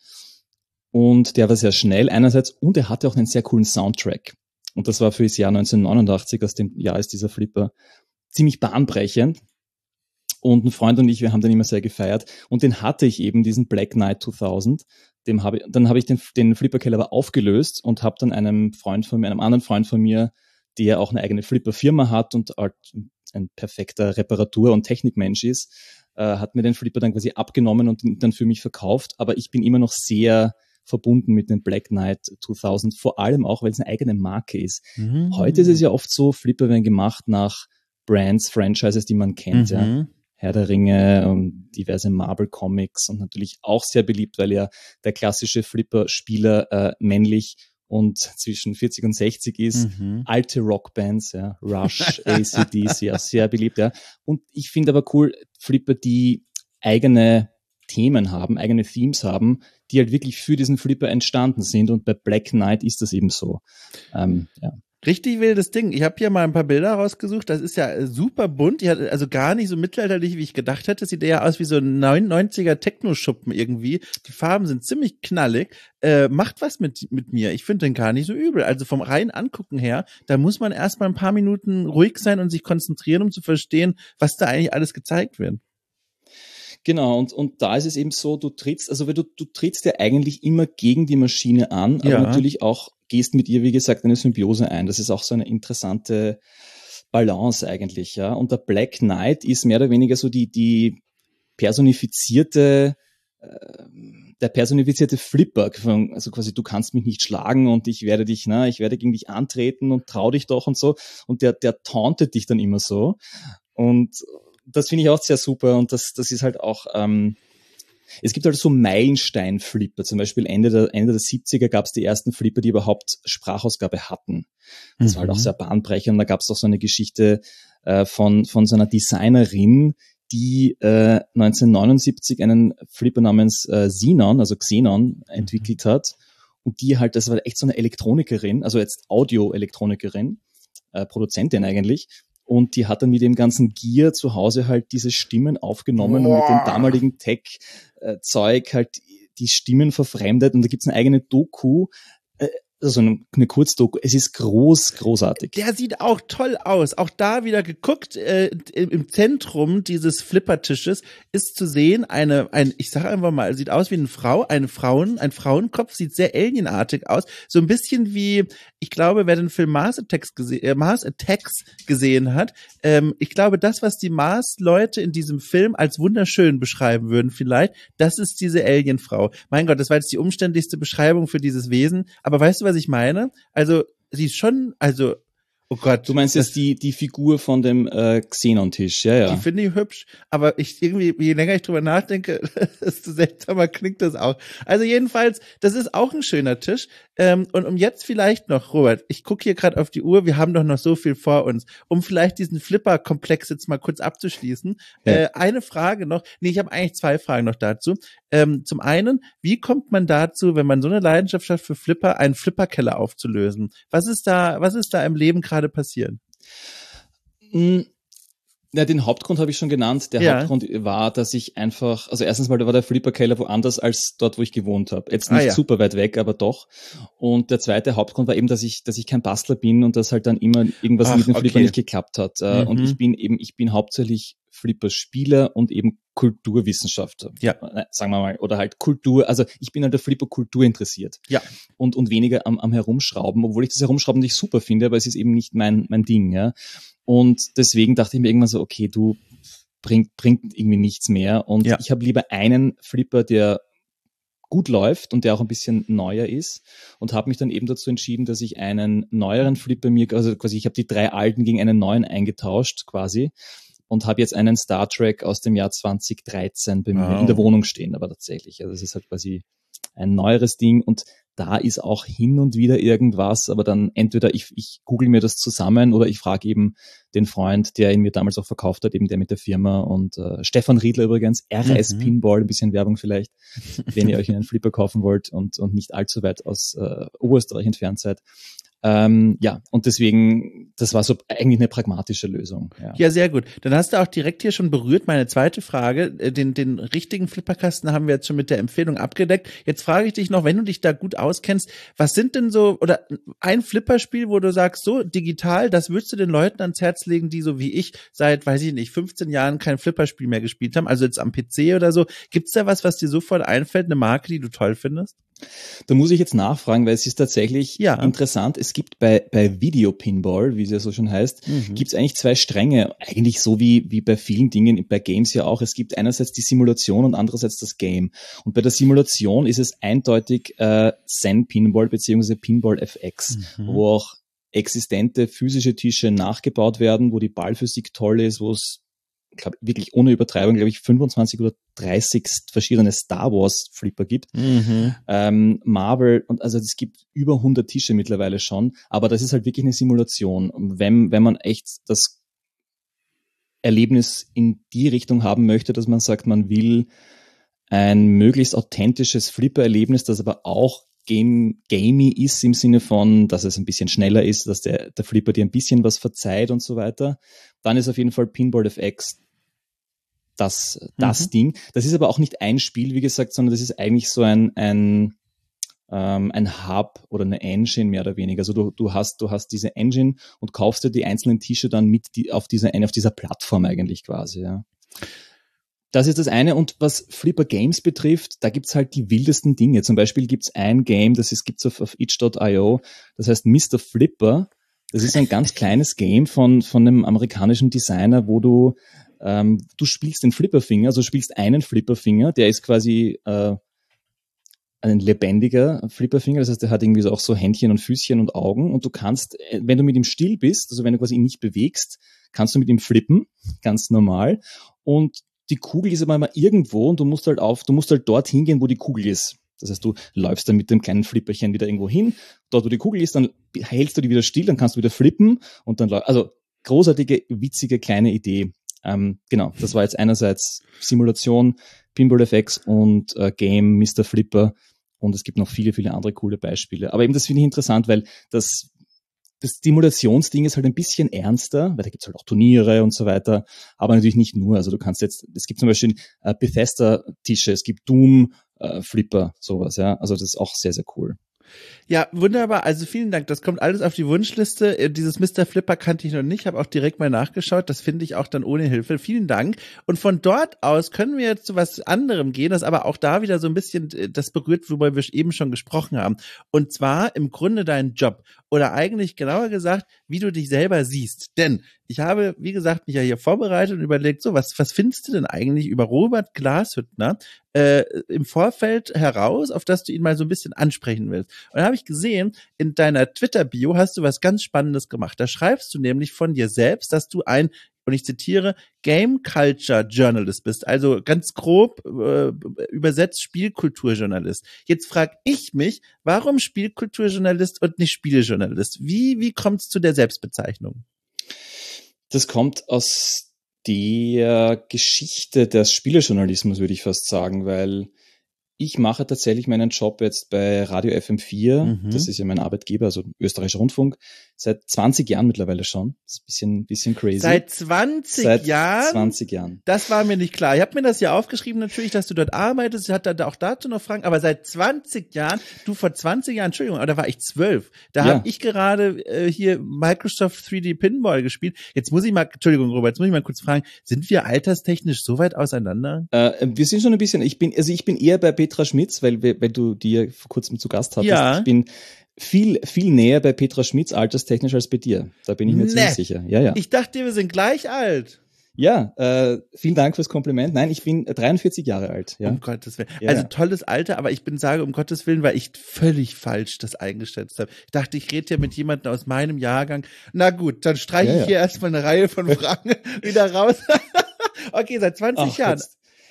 [SPEAKER 2] Und der war sehr schnell einerseits und er hatte auch einen sehr coolen Soundtrack. Und das war für das Jahr 1989, aus dem Jahr ist dieser Flipper ziemlich bahnbrechend. Und ein Freund und ich, wir haben den immer sehr gefeiert. Und den hatte ich eben, diesen Black Knight 2000. Dann habe ich den Flipper-Keller aber aufgelöst und habe dann einem anderen Freund von mir, der auch eine eigene Flipper-Firma hat und halt ein perfekter Reparatur- und Technikmensch ist, hat mir den Flipper dann quasi abgenommen und dann für mich verkauft. Aber ich bin immer noch sehr verbunden mit dem Black Knight 2000, vor allem auch, weil es eine eigene Marke ist.
[SPEAKER 1] Mhm.
[SPEAKER 2] Heute ist es ja oft so, Flipper werden gemacht nach Brands, Franchises, die man kennt, ja. Herr der Ringe und diverse Marvel-Comics und natürlich auch sehr beliebt, weil ja der klassische Flipper-Spieler männlich und zwischen 40 und 60 ist. Alte Rockbands, ja, Rush, AC/DC, ja, sehr beliebt, ja. Und ich finde aber cool, Flipper, die eigene Themen haben, eigene Themes haben, die halt wirklich für diesen Flipper entstanden sind und bei Black Knight ist das eben so. Ja.
[SPEAKER 1] Richtig wildes Ding. Ich habe hier mal ein paar Bilder rausgesucht. Das ist ja super bunt. Die hat also gar nicht so mittelalterlich, wie ich gedacht hätte. Sieht eher aus wie so ein 90er Techno-Schuppen irgendwie. Die Farben sind ziemlich knallig. Macht was mit mir. Ich finde den gar nicht so übel. Also vom reinen Angucken her, da muss man erstmal ein paar Minuten ruhig sein und sich konzentrieren, um zu verstehen, was da eigentlich alles gezeigt wird.
[SPEAKER 2] Genau, und da ist es eben so, du trittst ja eigentlich immer gegen die Maschine an, aber natürlich auch gehst mit ihr, wie gesagt, eine Symbiose ein. Das ist auch so eine interessante Balance eigentlich, ja. Und der Black Knight ist mehr oder weniger so der personifizierte Flipper, also quasi du kannst mich nicht schlagen und ich werde gegen dich antreten und trau dich doch und so. Und der tauntet dich dann immer so. Und das finde ich auch sehr super und das ist halt auch, es gibt halt so Meilenstein-Flipper, zum Beispiel Ende der 70er gab es die ersten Flipper, die überhaupt Sprachausgabe hatten. Das war halt auch sehr bahnbrechend und da gab es auch so eine Geschichte von so einer Designerin, die 1979 einen Flipper namens Xenon entwickelt hat und die halt, das war echt so eine Elektronikerin, also jetzt Audio-Elektronikerin, Produzentin eigentlich. Und die hat dann mit dem ganzen Gear zu Hause halt diese Stimmen aufgenommen und mit dem damaligen Tech-Zeug halt die Stimmen verfremdet. Und da gibt's eine eigene Doku, also eine Kurzdoku. Es ist großartig.
[SPEAKER 1] Der sieht auch toll aus. Auch da wieder geguckt, im Zentrum dieses Flippertisches ist zu sehen ich sage einfach mal, sieht aus wie ein Frauenkopf, sieht sehr alienartig aus. So ein bisschen wie, ich glaube, wer den Film Mars Attacks gesehen hat, ich glaube, das, was die Mars-Leute in diesem Film als wunderschön beschreiben würden vielleicht, das ist diese Alienfrau. Mein Gott, das war jetzt die umständlichste Beschreibung für dieses Wesen. Aber weißt du, was ich meine? Also, sie ist schon, oh Gott.
[SPEAKER 2] Du meinst jetzt die Figur von dem Xenon-Tisch, ja.
[SPEAKER 1] Die finde ich hübsch, aber je länger ich drüber nachdenke, desto seltsamer klingt das auch. Also jedenfalls, das ist auch ein schöner Tisch. Und um jetzt vielleicht noch, Robert, ich gucke hier gerade auf die Uhr, wir haben doch noch so viel vor uns, um vielleicht diesen Flipper-Komplex jetzt mal kurz abzuschließen. Ja. Eine Frage noch, ich habe eigentlich zwei Fragen noch dazu. Zum einen, wie kommt man dazu, wenn man so eine Leidenschaft hat für Flipper, einen Flipperkeller aufzulösen? Was ist da im Leben gerade passiert?
[SPEAKER 2] Ja, den Hauptgrund habe ich schon genannt. Der Hauptgrund war, dass ich einfach, also erstens mal, da war der Flipper-Keller woanders als dort, wo ich gewohnt habe. Jetzt nicht super weit weg, aber doch. Und der zweite Hauptgrund war eben, dass ich kein Bastler bin und dass halt dann immer irgendwas mit dem Flipper nicht geklappt hat. Und ich bin hauptsächlich Flipper-Spieler und eben Kulturwissenschaftler. Ja. Sagen wir mal. Oder halt Kultur, also ich bin halt der Flipper-Kultur interessiert. Ja. Und weniger am Herumschrauben, obwohl ich das Herumschrauben nicht super finde, aber es ist eben nicht mein Ding, ja. Und deswegen dachte ich mir irgendwann so, okay, du bringt irgendwie nichts mehr. Und ich habe lieber einen Flipper, der gut läuft und der auch ein bisschen neuer ist und habe mich dann eben dazu entschieden, dass ich einen neueren Flipper also quasi ich habe die 3 alten gegen einen neuen eingetauscht quasi und habe jetzt einen Star Trek aus dem Jahr 2013 bei mir in der Wohnung stehen, aber tatsächlich, also es ist halt quasi ein neueres Ding und da ist auch hin und wieder irgendwas, aber dann entweder ich google mir das zusammen oder ich frage eben den Freund, der ihn mir damals auch verkauft hat, eben der mit der Firma und Stefan Riedler übrigens, RS Pinball, ein bisschen Werbung vielleicht, wenn ihr euch einen Flipper kaufen wollt und nicht allzu weit aus Oberösterreich entfernt seid. Und deswegen, das war so eigentlich eine pragmatische Lösung.
[SPEAKER 1] Ja, sehr gut. Dann hast du auch direkt hier schon berührt meine zweite Frage. Den richtigen Flipperkasten haben wir jetzt schon mit der Empfehlung abgedeckt. Jetzt frage ich dich noch, wenn du dich da gut auskennst, was sind denn so, oder ein Flipperspiel, wo du sagst, so digital, das würdest du den Leuten ans Herz legen, die so wie ich seit, weiß ich nicht, 15 Jahren kein Flipperspiel mehr gespielt haben, also jetzt am PC oder so. Gibt's da was dir sofort einfällt, eine Marke, die du toll findest?
[SPEAKER 2] Da muss ich jetzt nachfragen, weil es ist tatsächlich interessant. Es gibt bei Video Pinball, wie es ja so schon heißt, gibt es eigentlich zwei Stränge. Eigentlich so wie bei vielen Dingen, bei Games ja auch. Es gibt einerseits die Simulation und andererseits das Game. Und bei der Simulation ist es eindeutig Zen Pinball bzw. Pinball FX, wo auch existente physische Tische nachgebaut werden, wo die Ballphysik toll ist, wo es, ich glaube, wirklich ohne Übertreibung, glaube ich, 25 oder 30 verschiedene Star Wars Flipper gibt. Marvel, und also es gibt über 100 Tische mittlerweile schon, aber das ist halt wirklich eine Simulation. Und wenn man echt das Erlebnis in die Richtung haben möchte, dass man sagt, man will ein möglichst authentisches Flipper-Erlebnis, das aber auch gamey ist im Sinne von, dass es ein bisschen schneller ist, dass der Flipper dir ein bisschen was verzeiht und so weiter, dann ist auf jeden Fall Pinball FX das Ding. Das ist aber auch nicht ein Spiel, wie gesagt, sondern das ist eigentlich so ein Hub oder eine Engine mehr oder weniger. Also du hast diese Engine und kaufst dir die einzelnen Tische dann auf dieser Plattform eigentlich quasi, ja. Das ist das eine. Und was Flipper Games betrifft, da gibt's halt die wildesten Dinge. Zum Beispiel gibt's ein Game, gibt's auf itch.io, das heißt Mr. Flipper. Das ist ein ganz kleines Game von einem amerikanischen Designer, wo du spielst den Flipperfinger, also spielst einen Flipperfinger, der ist quasi ein lebendiger Flipperfinger, das heißt, der hat irgendwie auch so Händchen und Füßchen und Augen und du kannst, wenn du mit ihm still bist, also wenn du quasi ihn nicht bewegst, kannst du mit ihm flippen, ganz normal, und die Kugel ist aber immer irgendwo und du musst halt dort hingehen, wo die Kugel ist. Das heißt, du läufst dann mit dem kleinen Flipperchen wieder irgendwo hin, dort wo die Kugel ist, dann hältst du die wieder still, dann kannst du wieder flippen und dann also großartige, witzige, kleine Idee. Genau, das war jetzt einerseits Simulation, Pinball FX und Game, Mr. Flipper, und es gibt noch viele, viele andere coole Beispiele. Aber eben das finde ich interessant, weil das Simulationsding ist halt ein bisschen ernster, weil da gibt's halt auch Turniere und so weiter, aber natürlich nicht nur. Also es gibt zum Beispiel Bethesda-Tische, es gibt Doom-Flipper, sowas, ja. Also das ist auch sehr, sehr cool.
[SPEAKER 1] Ja, wunderbar. Also vielen Dank. Das kommt alles auf die Wunschliste. Dieses Mr. Flipper kannte ich noch nicht, habe auch direkt mal nachgeschaut. Das finde ich auch dann ohne Hilfe. Vielen Dank. Und von dort aus können wir jetzt zu was anderem gehen, das aber auch da wieder so ein bisschen das berührt, worüber wir eben schon gesprochen haben. Und zwar im Grunde deinen Job. Oder eigentlich genauer gesagt, wie du dich selber siehst. Denn ich habe, wie gesagt, mich ja hier vorbereitet und überlegt, so, was findest du denn eigentlich über Robert Glashüttner im Vorfeld heraus, auf das du ihn mal so ein bisschen ansprechen willst. Und da habe ich gesehen, in deiner Twitter-Bio hast du was ganz Spannendes gemacht. Da schreibst du nämlich von dir selbst, dass du ein, und ich zitiere, Game Culture Journalist bist, also ganz grob übersetzt Spielkulturjournalist. Jetzt frage ich mich, warum Spielkulturjournalist und nicht Spielejournalist? Wie kommt es zu der Selbstbezeichnung?
[SPEAKER 2] Das kommt aus der Geschichte des Spielejournalismus, würde ich fast sagen, weil ich mache tatsächlich meinen Job jetzt bei Radio FM4, das ist ja mein Arbeitgeber, also österreichischer Rundfunk, seit 20 Jahren mittlerweile schon. Das ist ein bisschen crazy.
[SPEAKER 1] Seit 20 Jahren?
[SPEAKER 2] Seit 20 Jahren.
[SPEAKER 1] Das war mir nicht klar. Ich habe mir das ja aufgeschrieben natürlich, dass du dort arbeitest. Ich hatte da auch dazu noch Fragen. Aber seit 20 Jahren, vor 20 Jahren, Entschuldigung, aber da war ich 12. Da habe ich gerade hier Microsoft 3D Pinball gespielt. Entschuldigung, Robert, jetzt muss ich mal kurz fragen, sind wir alterstechnisch so weit auseinander?
[SPEAKER 2] Wir sind schon ein bisschen, ich bin eher bei Petra Schmitz, weil du die ja vor kurzem zu Gast hattest.
[SPEAKER 1] Ja.
[SPEAKER 2] Ich bin viel, viel näher bei Petra Schmitz alterstechnisch als bei dir. Da bin ich mir ziemlich sicher. Ja.
[SPEAKER 1] Ich dachte, wir sind gleich alt.
[SPEAKER 2] Ja, vielen Dank fürs Kompliment. Nein, ich bin 43 Jahre alt. Ja.
[SPEAKER 1] Um Gottes Willen. Also tolles Alter, aber ich sage um Gottes Willen, weil ich völlig falsch das eingeschätzt habe. Ich dachte, ich rede ja mit jemandem aus meinem Jahrgang. Na gut, dann streiche ich hier erstmal eine Reihe von Fragen wieder raus. Okay, seit 20 Jahren.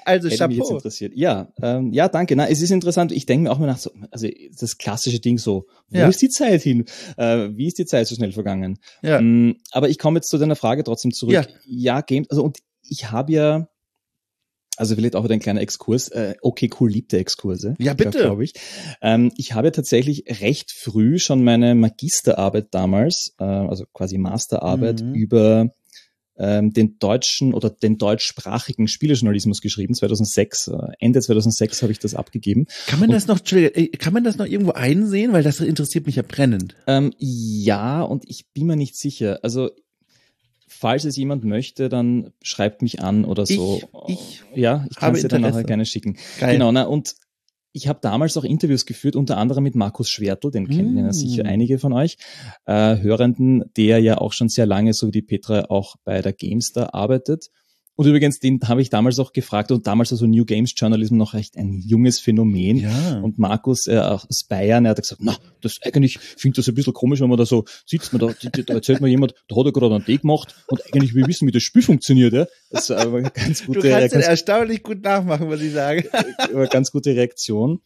[SPEAKER 1] Also
[SPEAKER 2] Hätte mich jetzt
[SPEAKER 1] Chapeau.
[SPEAKER 2] interessiert. Ja, ja, danke. Na, es ist interessant. Ich denke mir auch mal nach so, also das klassische Ding so, wo
[SPEAKER 1] Ja.
[SPEAKER 2] ist die Zeit hin? Wie ist die Zeit so schnell vergangen?
[SPEAKER 1] Ja.
[SPEAKER 2] Aber ich komme jetzt zu deiner Frage trotzdem zurück.
[SPEAKER 1] Ja.
[SPEAKER 2] Ja, Games, also und ich habe ja, also vielleicht auch wieder ein kleiner Exkurs. Okay, cool, liebte Exkurse.
[SPEAKER 1] Ja, bitte.
[SPEAKER 2] Glaube ich. Ich habe ja tatsächlich recht früh schon meine Magisterarbeit damals, also quasi Masterarbeit über den deutschen oder den deutschsprachigen Spielejournalismus geschrieben. 2006, Ende 2006 habe ich das abgegeben.
[SPEAKER 1] Kann man das noch irgendwo einsehen? Weil das interessiert mich ja brennend.
[SPEAKER 2] Ja, und ich bin mir nicht sicher. Also falls es jemand möchte, dann schreibt mich an oder so.
[SPEAKER 1] Ich
[SPEAKER 2] kann es dir dann nachher gerne schicken.
[SPEAKER 1] Geil.
[SPEAKER 2] Genau, und ich habe damals auch Interviews geführt, unter anderem mit Markus Schwertl, den kennen ja sicher einige von euch Hörenden, der ja auch schon sehr lange, so wie die Petra, auch bei der GameStar arbeitet. Und übrigens, den habe ich damals auch gefragt, und damals also New Games Journalism noch recht ein junges Phänomen.
[SPEAKER 1] Ja.
[SPEAKER 2] Und Markus aus Bayern, er hat gesagt, na, das eigentlich, ich finde das ein bisschen komisch, wenn man da so sitzt, da erzählt mir jemand, da hat er gerade einen Tee gemacht und eigentlich will wissen, wie das Spiel funktioniert. Ja. Das ist aber eine ganz gute
[SPEAKER 1] Du kannst den erstaunlich gut nachmachen, muss ich sagen.
[SPEAKER 2] Eine ganz gute Reaktion.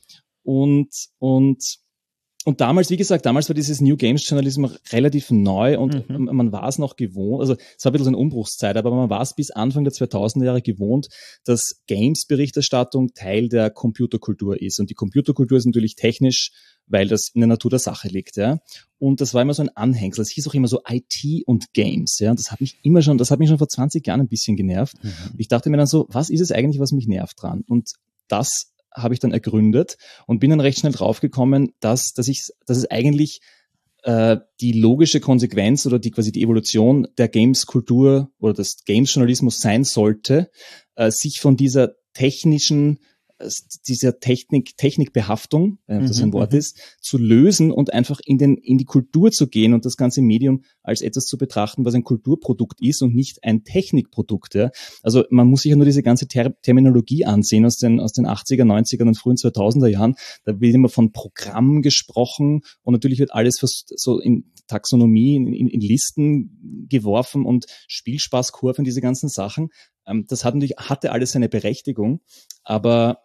[SPEAKER 2] Und damals, wie gesagt, damals war dieses New Games Journalism relativ neu und man war es noch gewohnt, also es war ein bisschen eine Umbruchszeit, aber man war es bis Anfang der 2000er Jahre gewohnt, dass Games-Berichterstattung Teil der Computerkultur ist. Und die Computerkultur ist natürlich technisch, weil das in der Natur der Sache liegt, ja. Und das war immer so ein Anhängsel. Es hieß auch immer so IT und Games, ja. Und das hat mich schon vor 20 Jahren ein bisschen genervt. Ich dachte mir dann so, was ist es eigentlich, was mich nervt dran? Und das habe ich dann ergründet und bin dann recht schnell draufgekommen, dass es eigentlich die logische Konsequenz oder die Evolution der Games-Kultur oder des Games-Journalismus sein sollte, sich von dieser Technikbehaftung, wenn das ein Wort ist, zu lösen und einfach in die Kultur zu gehen und das ganze Medium als etwas zu betrachten, was ein Kulturprodukt ist und nicht ein Technikprodukt. Ja. Also man muss sich ja nur diese ganze Terminologie ansehen aus den 80er, 90er und frühen 2000er Jahren. Da wird immer von Programm gesprochen und natürlich wird alles so in Taxonomie, in Listen geworfen und Spielspaßkurven, diese ganzen Sachen. Das hatte alles seine Berechtigung, aber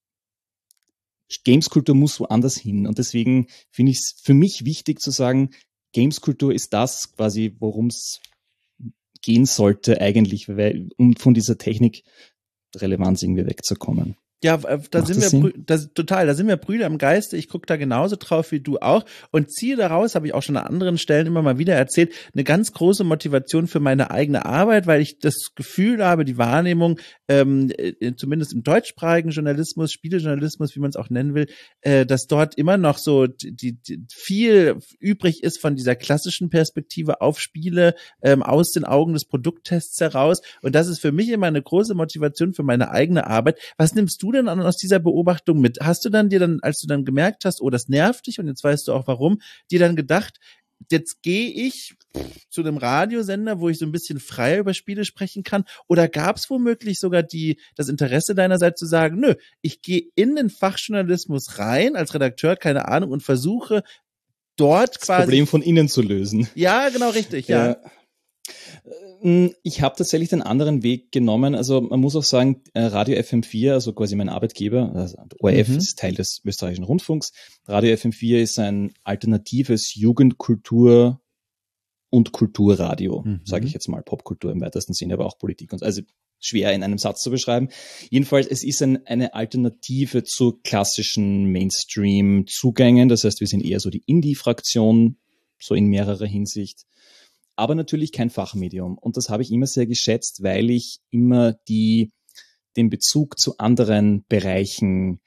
[SPEAKER 2] Gameskultur muss woanders hin. Und deswegen finde ich es für mich wichtig zu sagen, Gameskultur ist das quasi, worum es gehen sollte eigentlich, um von dieser Technikrelevanz irgendwie wegzukommen.
[SPEAKER 1] Ja, da sind wir Brüder im Geiste. Ich gucke da genauso drauf wie du auch und ziehe daraus, habe ich auch schon an anderen Stellen immer mal wieder erzählt, eine ganz große Motivation für meine eigene Arbeit, weil ich das Gefühl habe, die Wahrnehmung, zumindest im deutschsprachigen Journalismus, Spielejournalismus, wie man es auch nennen will, dass dort immer noch so die viel übrig ist von dieser klassischen Perspektive auf Spiele aus den Augen des Produkttests heraus. Und das ist für mich immer eine große Motivation für meine eigene Arbeit. Was nimmst du denn aus dieser Beobachtung mit? Hast du dann als du dann gemerkt hast, oh, das nervt dich und jetzt weißt du auch warum, dir dann gedacht, jetzt gehe ich zu einem Radiosender, wo ich so ein bisschen freier über Spiele sprechen kann? Oder gab es womöglich sogar das Interesse deinerseits zu sagen, nö, ich gehe in den Fachjournalismus rein als Redakteur, keine Ahnung, und versuche dort
[SPEAKER 2] das
[SPEAKER 1] quasi...
[SPEAKER 2] Problem von innen zu lösen.
[SPEAKER 1] Ja, genau, richtig, ja.
[SPEAKER 2] Ich habe tatsächlich den anderen Weg genommen. Also man muss auch sagen, Radio FM4, also quasi mein Arbeitgeber, also ORF ist Teil des österreichischen Rundfunks. Radio FM4 ist ein alternatives Jugendkultur- und Kulturradio, sage ich jetzt mal, Popkultur im weitesten Sinne, aber auch Politik und so. Also schwer in einem Satz zu beschreiben. Jedenfalls, es ist eine Alternative zu klassischen Mainstream-Zugängen. Das heißt, wir sind eher so die Indie-Fraktion, so in mehrerer Hinsicht. Aber natürlich kein Fachmedium. Und das habe ich immer sehr geschätzt, weil ich immer den Bezug zu anderen Bereichen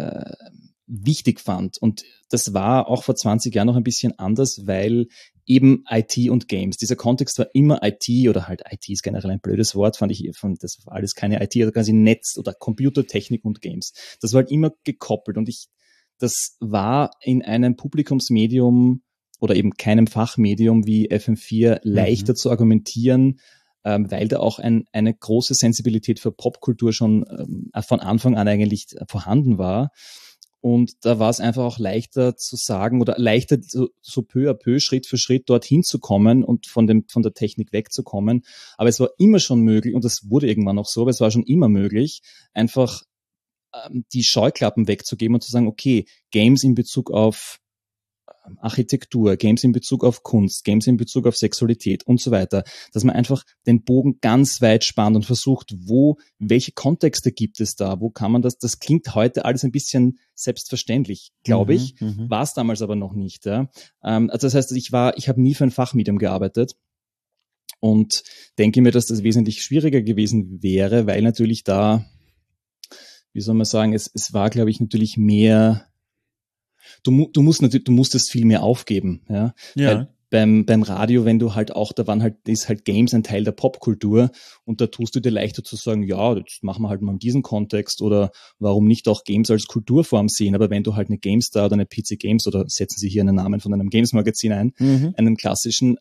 [SPEAKER 2] wichtig fand. Und das war auch vor 20 Jahren noch ein bisschen anders, weil eben IT und Games, dieser Kontext war immer IT oder halt IT ist generell ein blödes Wort, das war alles keine IT, also quasi Netz oder Computertechnik und Games. Das war halt immer gekoppelt und das war in einem Publikumsmedium oder eben keinem Fachmedium wie FM4 leichter zu argumentieren, weil da auch eine große Sensibilität für Popkultur schon von Anfang an eigentlich vorhanden war. Und da war es einfach auch leichter zu sagen oder leichter so peu à peu, Schritt für Schritt dorthin zu kommen und von der Technik wegzukommen. Aber es war immer schon möglich, und das wurde irgendwann auch so, aber es war schon immer möglich, einfach die Scheuklappen wegzugeben und zu sagen, okay, Games in Bezug auf Architektur, Games in Bezug auf Kunst, Games in Bezug auf Sexualität und so weiter, dass man einfach den Bogen ganz weit spannt und versucht, welche Kontexte gibt es da, wo kann man das klingt heute alles ein bisschen selbstverständlich, glaube ich, war es damals aber noch nicht. Ja? Also das heißt, ich habe nie für ein Fachmedium gearbeitet und denke mir, dass das wesentlich schwieriger gewesen wäre, weil natürlich da, wie soll man sagen, es war, glaube ich, natürlich mehr. Du musstest viel mehr aufgeben, ja.
[SPEAKER 1] Ja.
[SPEAKER 2] Weil beim Radio, wenn du halt auch, ist halt Games ein Teil der Popkultur und da tust du dir leichter zu sagen, ja, jetzt machen wir halt mal diesen Kontext oder warum nicht auch Games als Kulturform sehen, aber wenn du halt eine GameStar oder eine PC Games oder setzen Sie hier einen Namen von einem Games-Magazin ein, einen klassischen,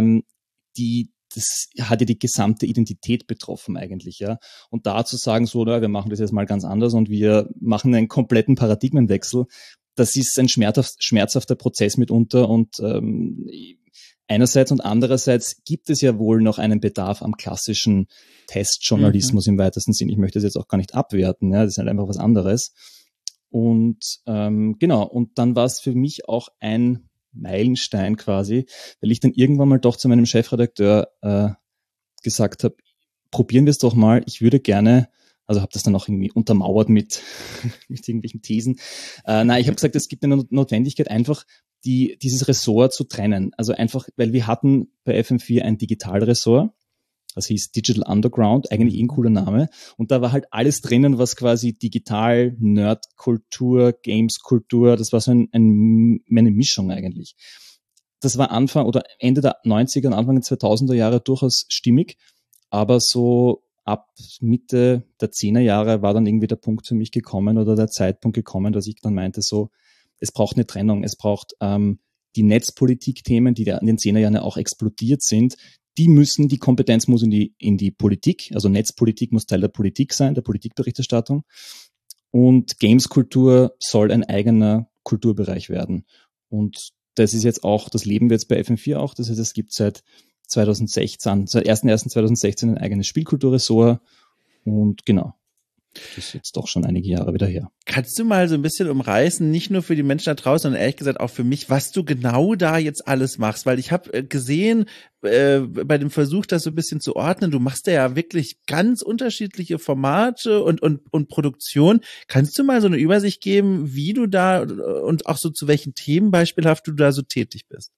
[SPEAKER 2] das hat ja die gesamte Identität betroffen eigentlich, ja. Und da zu sagen so, wir machen das jetzt mal ganz anders und wir machen einen kompletten Paradigmenwechsel, das ist ein schmerzhafter Prozess mitunter und einerseits und andererseits gibt es ja wohl noch einen Bedarf am klassischen Testjournalismus im weitesten Sinn. Ich möchte das jetzt auch gar nicht abwerten, ja, das ist halt einfach was anderes. Und genau, und dann war es für mich auch ein Meilenstein quasi, weil ich dann irgendwann mal doch zu meinem Chefredakteur gesagt habe, probieren wir es doch mal, ich würde gerne, also habe das dann auch irgendwie untermauert mit irgendwelchen Thesen. Nein, ich habe gesagt, es gibt eine Notwendigkeit, einfach dieses Ressort zu trennen. Also einfach, weil wir hatten bei FM4 ein Digitalressort, das hieß Digital Underground, eigentlich ein cooler Name. Und da war halt alles drinnen, was quasi digital, Nerdkultur, Gameskultur, das war so eine Mischung eigentlich. Das war Anfang oder Ende der 90er und Anfang der 2000er Jahre durchaus stimmig, aber so ab Mitte der 10er Jahre war dann irgendwie der Punkt für mich gekommen oder der Zeitpunkt gekommen, dass ich dann meinte so, es braucht eine Trennung, es braucht die Netzpolitik-Themen, die in den 10er Jahren auch explodiert sind, die Kompetenz muss in die Politik, also Netzpolitik muss Teil der Politik sein, der Politikberichterstattung und Gameskultur soll ein eigener Kulturbereich werden. Und das ist jetzt auch, das leben wir jetzt bei FM4 auch, das heißt, es gibt seit 2016, seit 1.1.2016 ein eigenes Spielkulturressort und genau, das ist jetzt doch schon einige Jahre wieder her.
[SPEAKER 1] Kannst du mal so ein bisschen umreißen, nicht nur für die Menschen da draußen, sondern ehrlich gesagt auch für mich, was du genau da jetzt alles machst? Weil ich habe gesehen, bei dem Versuch, das so ein bisschen zu ordnen, du machst ja wirklich ganz unterschiedliche Formate und Produktion. Kannst du mal so eine Übersicht geben, wie du da und auch so zu welchen Themen beispielhaft du da so tätig bist?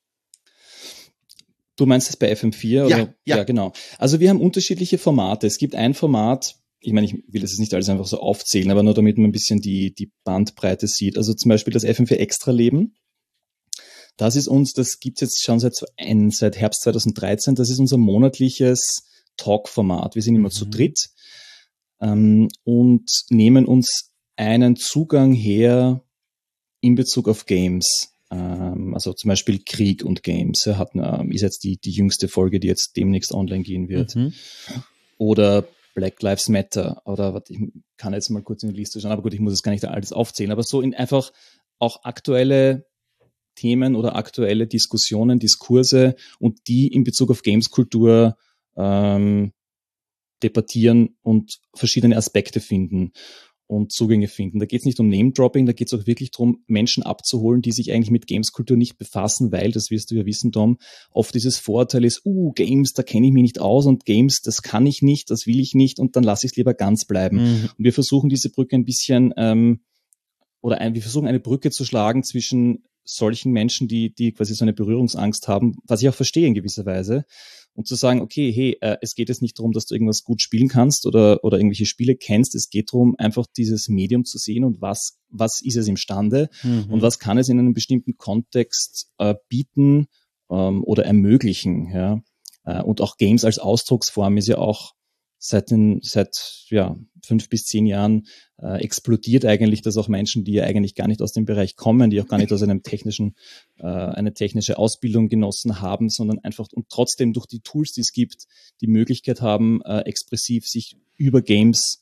[SPEAKER 2] Du meinst das bei FM4? Oder? Ja, genau. Also wir haben unterschiedliche Formate. Es gibt ein Format, ich meine, ich will das jetzt nicht alles einfach so aufzählen, aber nur damit man ein bisschen die Bandbreite sieht. Also zum Beispiel das FM4 Extra-Leben. Das gibt's jetzt schon seit Herbst 2013. Das ist unser monatliches Talk-Format. Wir sind immer zu dritt und nehmen uns einen Zugang her in Bezug auf Games. Also zum Beispiel Krieg und Games ist jetzt die jüngste Folge, die jetzt demnächst online gehen wird. Oder Black Lives Matter oder ich kann jetzt mal kurz in die Liste schauen, aber gut, ich muss es gar nicht alles aufzählen, aber so in einfach auch aktuelle Themen oder aktuelle Diskussionen, Diskurse und die in Bezug auf Gameskultur debattieren und verschiedene Aspekte finden und Zugänge finden. Da geht es nicht um Name-Dropping, da geht es auch wirklich darum, Menschen abzuholen, die sich eigentlich mit Gameskultur nicht befassen, weil, das wirst du ja wissen, Tom, oft dieses Vorurteil ist, Games, da kenne ich mich nicht aus und Games, das kann ich nicht, das will ich nicht und dann lasse ich es lieber ganz bleiben. Und wir versuchen diese Brücke ein bisschen, wir versuchen eine Brücke zu schlagen zwischen solchen Menschen, die quasi so eine Berührungsangst haben, was ich auch verstehe in gewisser Weise, und zu sagen, okay, hey, es geht jetzt nicht darum, dass du irgendwas gut spielen kannst oder irgendwelche Spiele kennst, es geht darum, einfach dieses Medium zu sehen und was ist es imstande und was kann es in einem bestimmten Kontext bieten oder ermöglichen. Ja? Und auch Games als Ausdrucksform ist ja auch seit 5 bis 10 Jahren explodiert eigentlich, dass auch Menschen, die ja eigentlich gar nicht aus dem Bereich kommen, die auch gar nicht aus einem eine technische Ausbildung genossen haben, sondern einfach und trotzdem durch die Tools, die es gibt, die Möglichkeit haben, expressiv sich über Games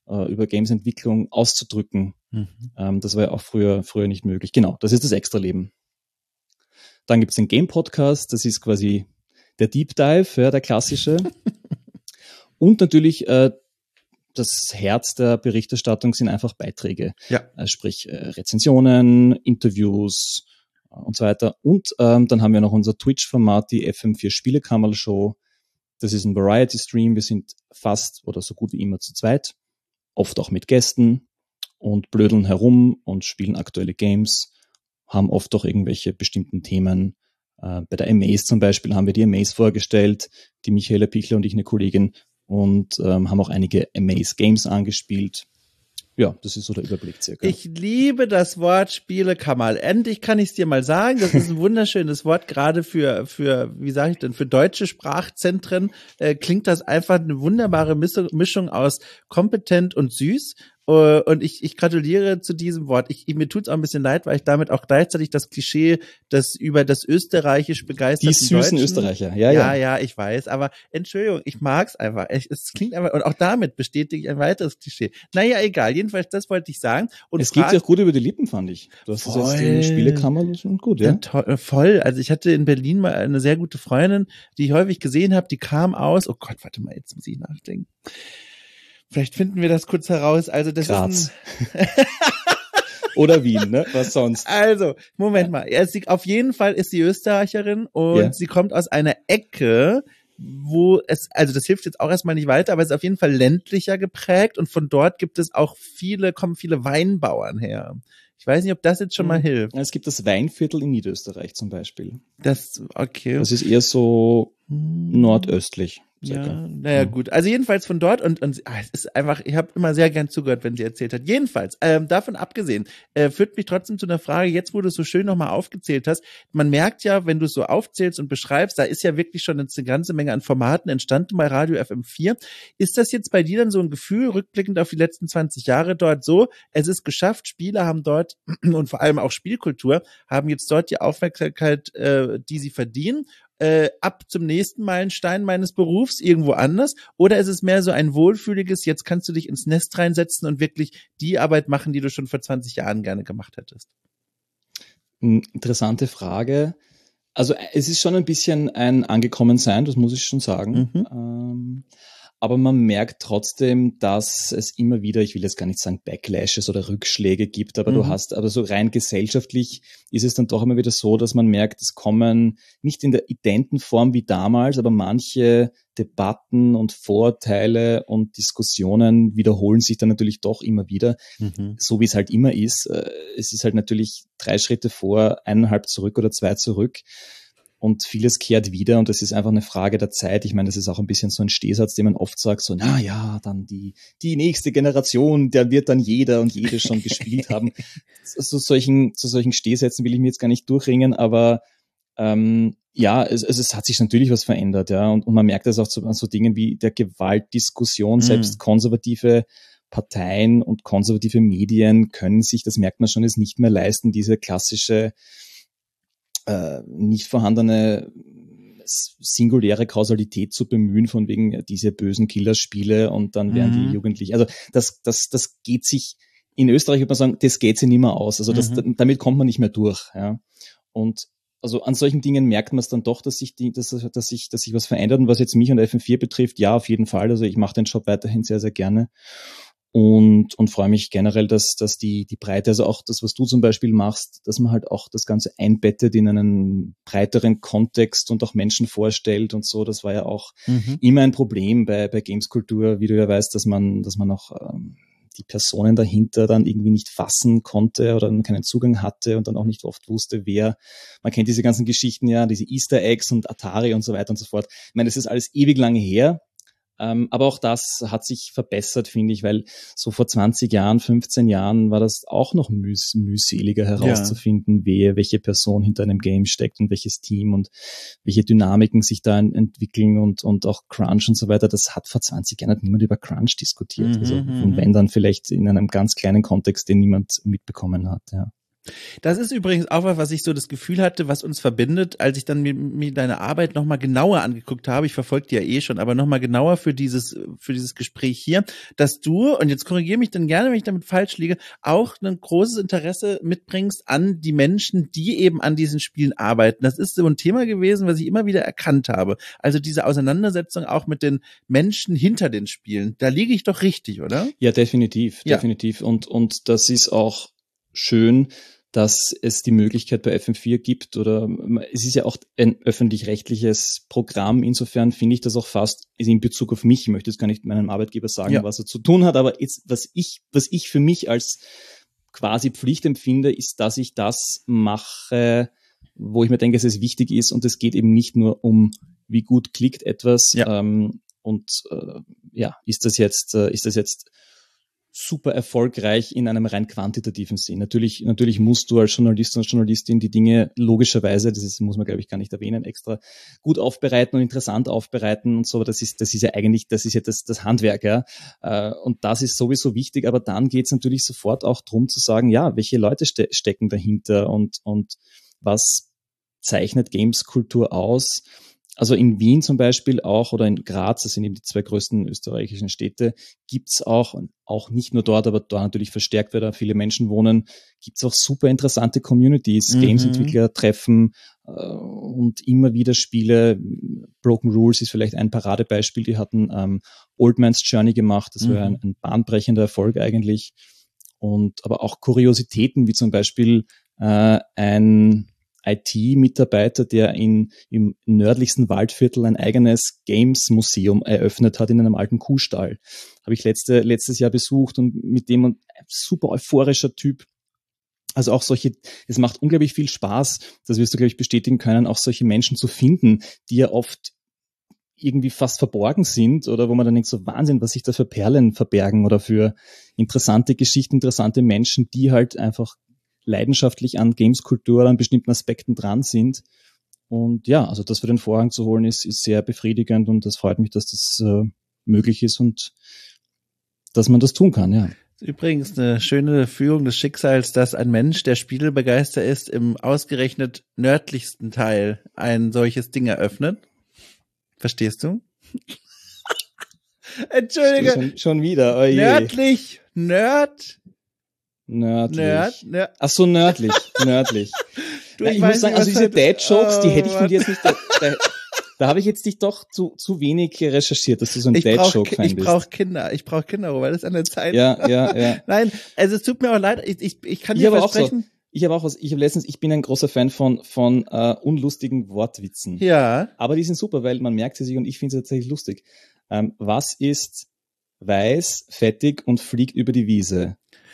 [SPEAKER 2] über Games-Entwicklung auszudrücken. Das war ja auch früher nicht möglich. Genau, das ist das Extra-Leben. Dann gibt's den Game-Podcast, das ist quasi der Deep Dive, ja, der klassische. Und natürlich das Herz der Berichterstattung sind einfach Beiträge. Ja. Sprich Rezensionen, Interviews und so weiter. Und dann haben wir noch unser Twitch-Format, die FM4 Spielekammerl-Show. Das ist ein Variety-Stream. Wir sind fast oder so gut wie immer zu zweit. Oft auch mit Gästen und blödeln herum und spielen aktuelle Games. Haben oft auch irgendwelche bestimmten Themen. Bei der Amaze zum Beispiel haben wir die Amaze vorgestellt, die Michaela Pichler und ich, eine Kollegin, und haben auch einige Amaze Games angespielt. Ja, das ist so der Überblick circa.
[SPEAKER 1] Ich liebe das Wort Spielekammerl. Endlich kann ich es dir mal sagen. Das ist ein wunderschönes Wort, gerade für wie sage ich denn, für deutsche Sprachzentren klingt das einfach eine wunderbare Mischung aus kompetent und süß. Und ich gratuliere zu diesem Wort. Mir tut's auch ein bisschen leid, weil ich damit auch gleichzeitig das Klischee, das über das österreichisch begeisterte
[SPEAKER 2] Die süßen
[SPEAKER 1] Deutschen,
[SPEAKER 2] Österreicher,
[SPEAKER 1] ja, ich weiß, aber Entschuldigung, ich mag's einfach. Es klingt einfach, und auch damit bestätige ich ein weiteres Klischee. Naja, egal, jedenfalls, das wollte ich sagen. Und
[SPEAKER 2] es geht ja auch gut über die Lippen, fand ich. Du hast das jetzt in Spielekammer und gut, ja?
[SPEAKER 1] Voll. Also ich hatte in Berlin mal eine sehr gute Freundin, die ich häufig gesehen habe, die kam aus, oh Gott, warte mal, jetzt muss ich nachdenken. Vielleicht finden wir das kurz heraus. Also das
[SPEAKER 2] Graz. Oder Wien, ne? Was sonst?
[SPEAKER 1] Also, Moment mal. Auf jeden Fall ist sie Österreicherin und sie kommt aus einer Ecke, wo also das hilft jetzt auch erstmal nicht weiter, aber es ist auf jeden Fall ländlicher geprägt und von dort gibt es auch kommen viele Weinbauern her. Ich weiß nicht, ob das jetzt schon mal hilft.
[SPEAKER 2] Es gibt das Weinviertel in Niederösterreich zum Beispiel.
[SPEAKER 1] Okay.
[SPEAKER 2] Das ist eher so nordöstlich.
[SPEAKER 1] Ja, naja, gut. Also jedenfalls von dort und es ist einfach, ich habe immer sehr gern zugehört, wenn sie erzählt hat. Jedenfalls, davon abgesehen, führt mich trotzdem zu einer Frage, jetzt wo du es so schön nochmal aufgezählt hast, man merkt ja, wenn du es so aufzählst und beschreibst, da ist ja wirklich schon eine ganze Menge an Formaten entstanden bei Radio FM4. Ist das jetzt bei dir dann so ein Gefühl, rückblickend auf die letzten 20 Jahre dort so, es ist geschafft, Spieler haben dort und vor allem auch Spielkultur, haben jetzt dort die Aufmerksamkeit, die sie verdienen, ab zum nächsten Meilenstein meines Berufs irgendwo anders? Oder ist es mehr so ein wohlfühliges, jetzt kannst du dich ins Nest reinsetzen und wirklich die Arbeit machen, die du schon vor 20 Jahren gerne gemacht hättest?
[SPEAKER 2] Interessante Frage. Also es ist schon ein bisschen ein Angekommensein, das muss ich schon sagen. Aber man merkt trotzdem, dass es immer wieder, ich will jetzt gar nicht sagen Backlashes oder Rückschläge gibt, aber aber so rein gesellschaftlich ist es dann doch immer wieder so, dass man merkt, es kommen nicht in der identen Form wie damals, aber manche Debatten und Vorurteile und Diskussionen wiederholen sich dann natürlich doch immer wieder, so wie es halt immer ist. Es ist halt natürlich 3 Schritte vor, 1,5 zurück oder 2 zurück. Und vieles kehrt wieder und das ist einfach eine Frage der Zeit. Ich meine, das ist auch ein bisschen so ein Stehsatz, den man oft sagt, so, na ja, dann die nächste Generation, der wird dann jeder und jede schon gespielt haben. Zu solchen Stehsätzen will ich mir jetzt gar nicht durchringen, aber ja, es hat sich natürlich was verändert, ja. Und man merkt das auch an so Dingen wie der Gewaltdiskussion, selbst konservative Parteien und konservative Medien können sich, das merkt man schon, es nicht mehr leisten, diese klassische nicht vorhandene singuläre Kausalität zu bemühen, von wegen diese bösen Killerspiele und dann werden die Jugendlichen. Also das geht sich, in Österreich würde man sagen, das geht sich nicht mehr aus. Also damit kommt man nicht mehr durch. Ja. Und also an solchen Dingen merkt man es dann doch, dass sich was verändert. Und was jetzt mich und FM4 betrifft, ja, auf jeden Fall. Also ich mache den Job weiterhin sehr, sehr gerne. Und freue mich generell, dass die Breite, also auch das, was du zum Beispiel machst, dass man halt auch das Ganze einbettet in einen breiteren Kontext und auch Menschen vorstellt und so. Das war ja auch immer ein Problem bei Gameskultur, wie du ja weißt, dass man auch die Personen dahinter dann irgendwie nicht fassen konnte oder keinen Zugang hatte und dann auch nicht oft wusste, wer. Man kennt diese ganzen Geschichten ja, diese Easter Eggs und Atari und so weiter und so fort. Ich meine, das ist alles ewig lange her. Aber auch das hat sich verbessert, finde ich, weil so vor 20 Jahren, 15 Jahren war das auch noch mühseliger herauszufinden, welche Person hinter einem Game steckt und welches Team und welche Dynamiken sich da entwickeln und auch Crunch und so weiter. Das hat vor 20 Jahren niemand über Crunch diskutiert. Also, und wenn dann vielleicht in einem ganz kleinen Kontext, den niemand mitbekommen hat, ja.
[SPEAKER 1] Das ist übrigens auch was ich so das Gefühl hatte, was uns verbindet, als ich dann mir deine Arbeit nochmal genauer angeguckt habe. Ich verfolge die ja eh schon, aber nochmal genauer für dieses Gespräch hier, dass du, und jetzt korrigiere mich dann gerne, wenn ich damit falsch liege, auch ein großes Interesse mitbringst an die Menschen, die eben an diesen Spielen arbeiten. Das ist so ein Thema gewesen, was ich immer wieder erkannt habe. Also diese Auseinandersetzung auch mit den Menschen hinter den Spielen. Da liege ich doch richtig, oder?
[SPEAKER 2] Ja, definitiv. Und das ist auch schön, dass es die Möglichkeit bei FM4 gibt, oder es ist ja auch ein öffentlich-rechtliches Programm. Insofern finde ich das auch fast in Bezug auf mich. Ich möchte jetzt gar nicht meinem Arbeitgeber sagen, was er zu tun hat, aber jetzt, was ich für mich als quasi Pflicht empfinde, ist, dass ich das mache, wo ich mir denke, dass es wichtig ist, und es geht eben nicht nur um, wie gut klickt etwas, ist das jetzt super erfolgreich in einem rein quantitativen Sinn. Natürlich musst du als Journalist und Journalistin die Dinge logischerweise, muss man glaube ich gar nicht erwähnen, extra gut aufbereiten und interessant aufbereiten und so, aber das ist ja eigentlich, das ist ja das Handwerk, ja. Und das ist sowieso wichtig, aber dann geht es natürlich sofort auch drum zu sagen, ja, welche Leute stecken dahinter und was zeichnet Games-Kultur aus? Also in Wien zum Beispiel auch, oder in Graz, das sind eben die zwei größten österreichischen Städte, gibt's auch nicht nur dort, aber da natürlich verstärkt, weil da viele Menschen wohnen, gibt's auch super interessante Communities, Games-Entwickler treffen und immer wieder Spiele. Broken Rules ist vielleicht ein Paradebeispiel, die hatten Old Man's Journey gemacht, das war ein bahnbrechender Erfolg eigentlich. Aber auch Kuriositäten, wie zum Beispiel ein IT-Mitarbeiter, der im nördlichsten Waldviertel ein eigenes Games-Museum eröffnet hat in einem alten Kuhstall. Habe ich letztes Jahr besucht, und mit dem ein super euphorischer Typ. Also auch es macht unglaublich viel Spaß, das wirst du, glaube ich, bestätigen können, auch solche Menschen zu finden, die ja oft irgendwie fast verborgen sind, oder wo man dann denkt, so Wahnsinn, was sich da für Perlen verbergen oder für interessante Geschichten, interessante Menschen, die halt einfach leidenschaftlich an Gameskultur, an bestimmten Aspekten dran sind. Und ja, also das für den Vorhang zu holen, ist sehr befriedigend, und das freut mich, dass das möglich ist und dass man das tun kann, ja.
[SPEAKER 1] Übrigens eine schöne Fügung des Schicksals, dass ein Mensch, der spielebegeistert ist, im ausgerechnet nördlichsten Teil ein solches Ding eröffnet. Verstehst du? Entschuldige.
[SPEAKER 2] Schon wieder. Oh je.
[SPEAKER 1] Nördlich.
[SPEAKER 2] Ach so, nördlich.
[SPEAKER 1] Du,
[SPEAKER 2] ich muss sagen, also diese Dad-Jokes, die hätte ich von dir jetzt nicht, da habe ich jetzt dich doch zu wenig recherchiert, dass du so ein Dad-Joke-Fan bist.
[SPEAKER 1] Ich brauche Kinder, weil das an der Zeit.
[SPEAKER 2] Ja.
[SPEAKER 1] Nein, also es tut mir auch leid, ich kann dir versprechen.
[SPEAKER 2] Ich bin ein großer Fan von unlustigen Wortwitzen.
[SPEAKER 1] Ja.
[SPEAKER 2] Aber die sind super, weil man merkt sie sich, und ich finde sie tatsächlich lustig. Was ist weiß, fettig und fliegt über die Wiese?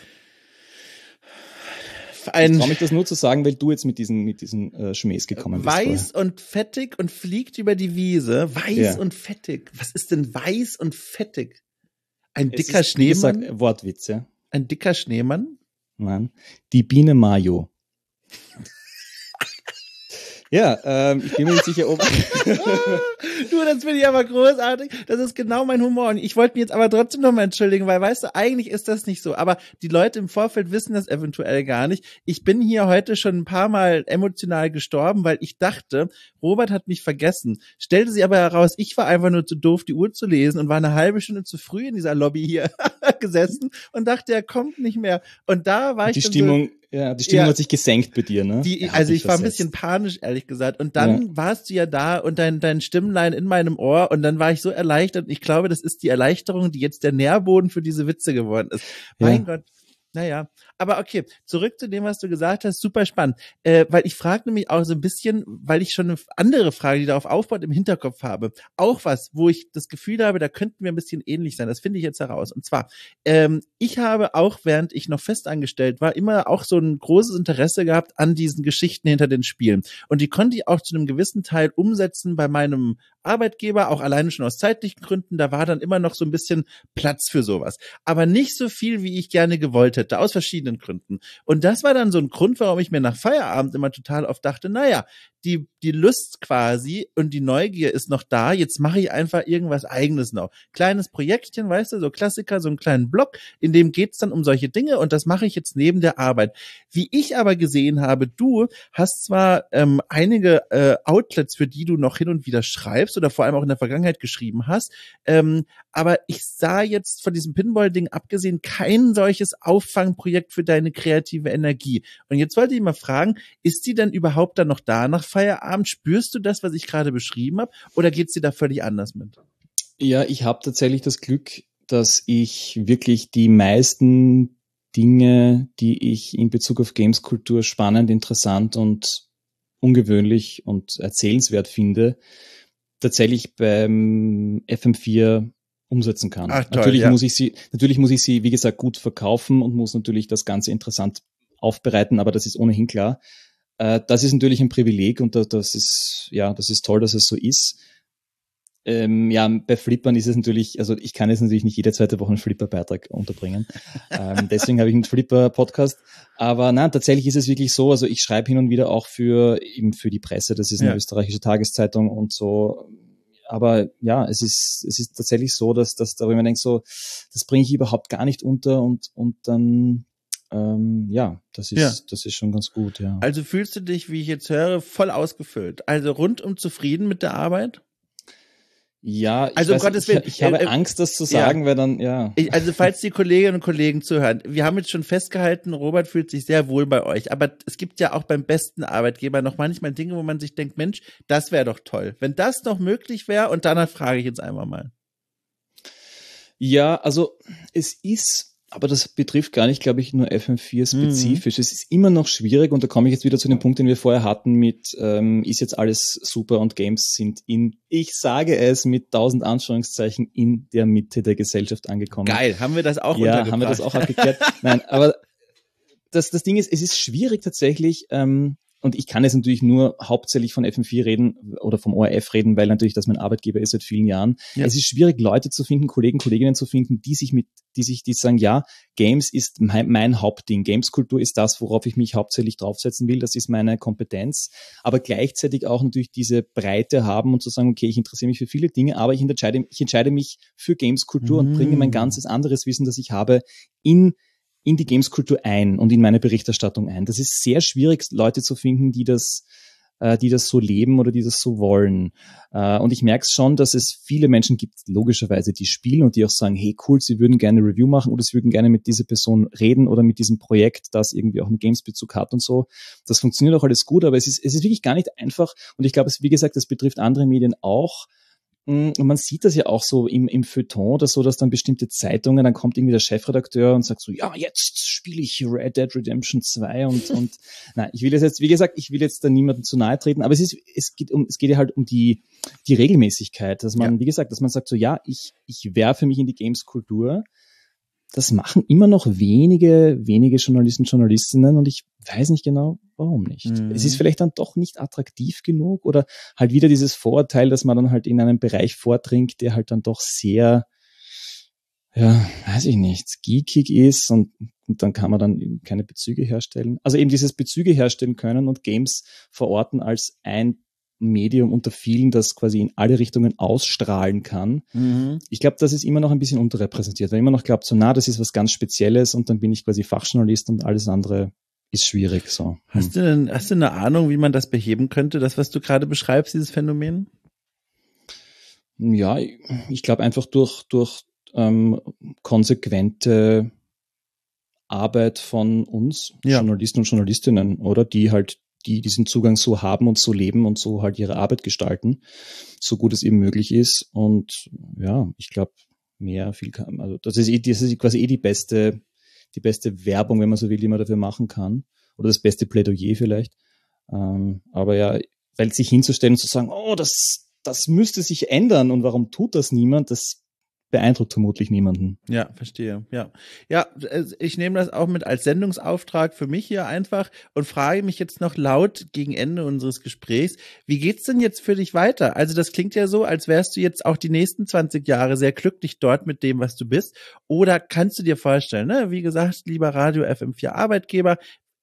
[SPEAKER 2] Ich traue mich das nur zu sagen, weil du jetzt mit diesen Schmähs gekommen bist.
[SPEAKER 1] Weiß und fettig und fliegt über die Wiese. Weiß und fettig. Was ist denn weiß und fettig? Ein dicker Schneemann?
[SPEAKER 2] Wie gesagt, Wortwitz, ja.
[SPEAKER 1] Ein dicker Schneemann?
[SPEAKER 2] Nein. Die Biene Mayo. Ja, ich bin mir nicht sicher, ob...
[SPEAKER 1] Du, das finde ich aber großartig. Das ist genau mein Humor. Und ich wollte mich jetzt aber trotzdem nochmal entschuldigen, weil, weißt du, eigentlich ist das nicht so. Aber die Leute im Vorfeld wissen das eventuell gar nicht. Ich bin hier heute schon ein paar Mal emotional gestorben, weil ich dachte, Robert hat mich vergessen. Stellte sich aber heraus, ich war einfach nur zu doof, die Uhr zu lesen, und war eine halbe Stunde zu früh in dieser Lobby hier gesessen und dachte, er kommt nicht mehr. Und da war
[SPEAKER 2] die Stimmung hat sich gesenkt bei dir, ne?
[SPEAKER 1] Also ich war ein bisschen panisch, ehrlich gesagt. Und dann warst du ja da, und dein Stimmlein in meinem Ohr, und dann war ich so erleichtert. Und ich glaube, das ist die Erleichterung, die jetzt der Nährboden für diese Witze geworden ist. Mein Gott. Naja, aber okay, zurück zu dem, was du gesagt hast, super spannend, weil ich frage nämlich auch so ein bisschen, weil ich schon eine andere Frage, die darauf aufbaut, im Hinterkopf habe, auch was, wo ich das Gefühl habe, da könnten wir ein bisschen ähnlich sein, das finde ich jetzt heraus, und zwar, ich habe auch, während ich noch festangestellt war, immer auch so ein großes Interesse gehabt an diesen Geschichten hinter den Spielen, und die konnte ich auch zu einem gewissen Teil umsetzen bei meinem Arbeitgeber, auch alleine schon aus zeitlichen Gründen, da war dann immer noch so ein bisschen Platz für sowas, aber nicht so viel, wie ich gerne gewollt hätte, aus verschiedenen Gründen. Und das war dann so ein Grund, warum ich mir nach Feierabend immer total oft dachte, naja, die Lust quasi und die Neugier ist noch da. Jetzt mache ich einfach irgendwas Eigenes noch. Kleines Projektchen, weißt du, so Klassiker, so einen kleinen Blog, in dem geht's dann um solche Dinge und das mache ich jetzt neben der Arbeit. Wie ich aber gesehen habe, du hast zwar einige Outlets, für die du noch hin und wieder schreibst oder vor allem auch in der Vergangenheit geschrieben hast, aber ich sah jetzt von diesem Pinball-Ding abgesehen kein solches Auffangprojekt für deine kreative Energie. Und jetzt wollte ich mal fragen, ist die denn überhaupt dann noch da nach Feierabend? Spürst du das, was ich gerade beschrieben habe? Oder geht's dir da völlig anders mit?
[SPEAKER 2] Ja, ich habe tatsächlich das Glück, dass ich wirklich die meisten Dinge, die ich in Bezug auf Gameskultur spannend, interessant und ungewöhnlich und erzählenswert finde, tatsächlich beim FM4 umsetzen kann.
[SPEAKER 1] Ach, toll,
[SPEAKER 2] natürlich
[SPEAKER 1] ja.
[SPEAKER 2] muss ich sie, wie gesagt, gut verkaufen und muss natürlich das Ganze interessant aufbereiten, aber das ist ohnehin klar. Das ist natürlich ein Privileg und das ist toll, dass es so ist. Bei Flippern ist es natürlich, also ich kann jetzt natürlich nicht jede zweite Woche einen Flipper-Beitrag unterbringen. Deswegen habe ich einen Flipper-Podcast. Aber nein, tatsächlich ist es wirklich so, also ich schreibe hin und wieder auch für die Presse, das ist eine österreichische Tageszeitung und so. Aber ja, es ist tatsächlich so, dass da, wenn man denkt so, das bringe ich überhaupt gar nicht unter und dann das ist schon ganz gut, ja.
[SPEAKER 1] Also fühlst du dich, wie ich jetzt höre, voll ausgefüllt? Also rundum zufrieden mit der Arbeit?
[SPEAKER 2] Ja,
[SPEAKER 1] also um Gottes Willen,
[SPEAKER 2] ich habe Angst, das zu sagen, weil dann,
[SPEAKER 1] Also falls die Kolleginnen und Kollegen zuhören, wir haben jetzt schon festgehalten, Robert fühlt sich sehr wohl bei euch, aber es gibt ja auch beim besten Arbeitgeber noch manchmal Dinge, wo man sich denkt, Mensch, das wäre doch toll. Wenn das noch möglich wäre, und danach frage ich jetzt einmal mal.
[SPEAKER 2] Ja, also es ist, aber das betrifft gar nicht, glaube ich, nur FM4 spezifisch. Es ist immer noch schwierig und da komme ich jetzt wieder zu dem Punkt, den wir vorher hatten mit, ist jetzt alles super und Games sind ich sage es mit 1000 Anführungszeichen, in der Mitte der Gesellschaft angekommen.
[SPEAKER 1] Geil, haben wir das auch untergebracht?
[SPEAKER 2] Ja, haben wir das auch abgeklärt. Nein, aber das Ding ist, es ist schwierig tatsächlich, und ich kann jetzt natürlich nur hauptsächlich von FM4 reden oder vom ORF reden, weil natürlich das mein Arbeitgeber ist seit vielen Jahren. Ja. Es ist schwierig, Leute zu finden, Kolleginnen zu finden, die sagen, ja, Games ist mein Hauptding. Gameskultur ist das, worauf ich mich hauptsächlich draufsetzen will. Das ist meine Kompetenz. Aber gleichzeitig auch natürlich diese Breite haben und zu sagen, okay, ich interessiere mich für viele Dinge, aber ich entscheide mich für Gameskultur und bringe mein ganzes anderes Wissen, das ich habe, in die Gameskultur ein und in meine Berichterstattung ein. Das ist sehr schwierig, Leute zu finden, die das so leben oder die das so wollen. Und ich merke schon, dass es viele Menschen gibt, logischerweise, die spielen und die auch sagen, hey cool, sie würden gerne eine Review machen oder sie würden gerne mit dieser Person reden oder mit diesem Projekt, das irgendwie auch einen Games-Bezug hat und so. Das funktioniert auch alles gut, aber es ist wirklich gar nicht einfach. Und ich glaube, wie gesagt, das betrifft andere Medien auch. Und man sieht das ja auch so im Feuilleton oder so, dass dann bestimmte Zeitungen, dann kommt irgendwie der Chefredakteur und sagt so, ja, jetzt spiele ich Red Dead Redemption 2 und nein, ich will jetzt da niemandem zu nahe treten, aber es geht ja halt um die Regelmäßigkeit, dass man, wie gesagt, dass man sagt so, ja, ich werfe mich in die Games-Kultur. Das machen immer noch wenige Journalisten, Journalistinnen und ich weiß nicht genau, warum nicht. Es ist vielleicht dann doch nicht attraktiv genug oder halt wieder dieses Vorurteil, dass man dann halt in einen Bereich vordringt, der halt dann doch sehr, weiß ich nicht, geekig ist und dann kann man dann eben keine Bezüge herstellen. Also eben dieses Bezüge herstellen können und Games verorten als ein Medium unter vielen, das quasi in alle Richtungen ausstrahlen kann. Ich glaube, das ist immer noch ein bisschen unterrepräsentiert, weil immer noch glaubt so, das ist was ganz Spezielles und dann bin ich quasi Fachjournalist und alles andere ist schwierig. So.
[SPEAKER 1] Hast du eine Ahnung, wie man das beheben könnte, das, was du gerade beschreibst, dieses Phänomen?
[SPEAKER 2] Ja, ich glaube einfach durch konsequente Arbeit von uns, Journalisten und Journalistinnen, oder die halt die diesen Zugang so haben und so leben und so halt ihre Arbeit gestalten, so gut es eben möglich ist. Und ja, ich glaube, das ist quasi die beste Werbung, wenn man so will, die man dafür machen kann. Oder das beste Plädoyer vielleicht. Aber ja, weil sich hinzustellen und zu sagen, das müsste sich ändern und warum tut das niemand, das beeindruckt vermutlich niemanden.
[SPEAKER 1] Ja, verstehe. Ja, ich nehme das auch mit als Sendungsauftrag für mich hier einfach und frage mich jetzt noch laut gegen Ende unseres Gesprächs, wie geht's denn jetzt für dich weiter? Also das klingt ja so, als wärst du jetzt auch die nächsten 20 Jahre sehr glücklich dort mit dem, was du bist. Oder kannst du dir vorstellen, wie gesagt, lieber Radio FM4 Arbeitgeber,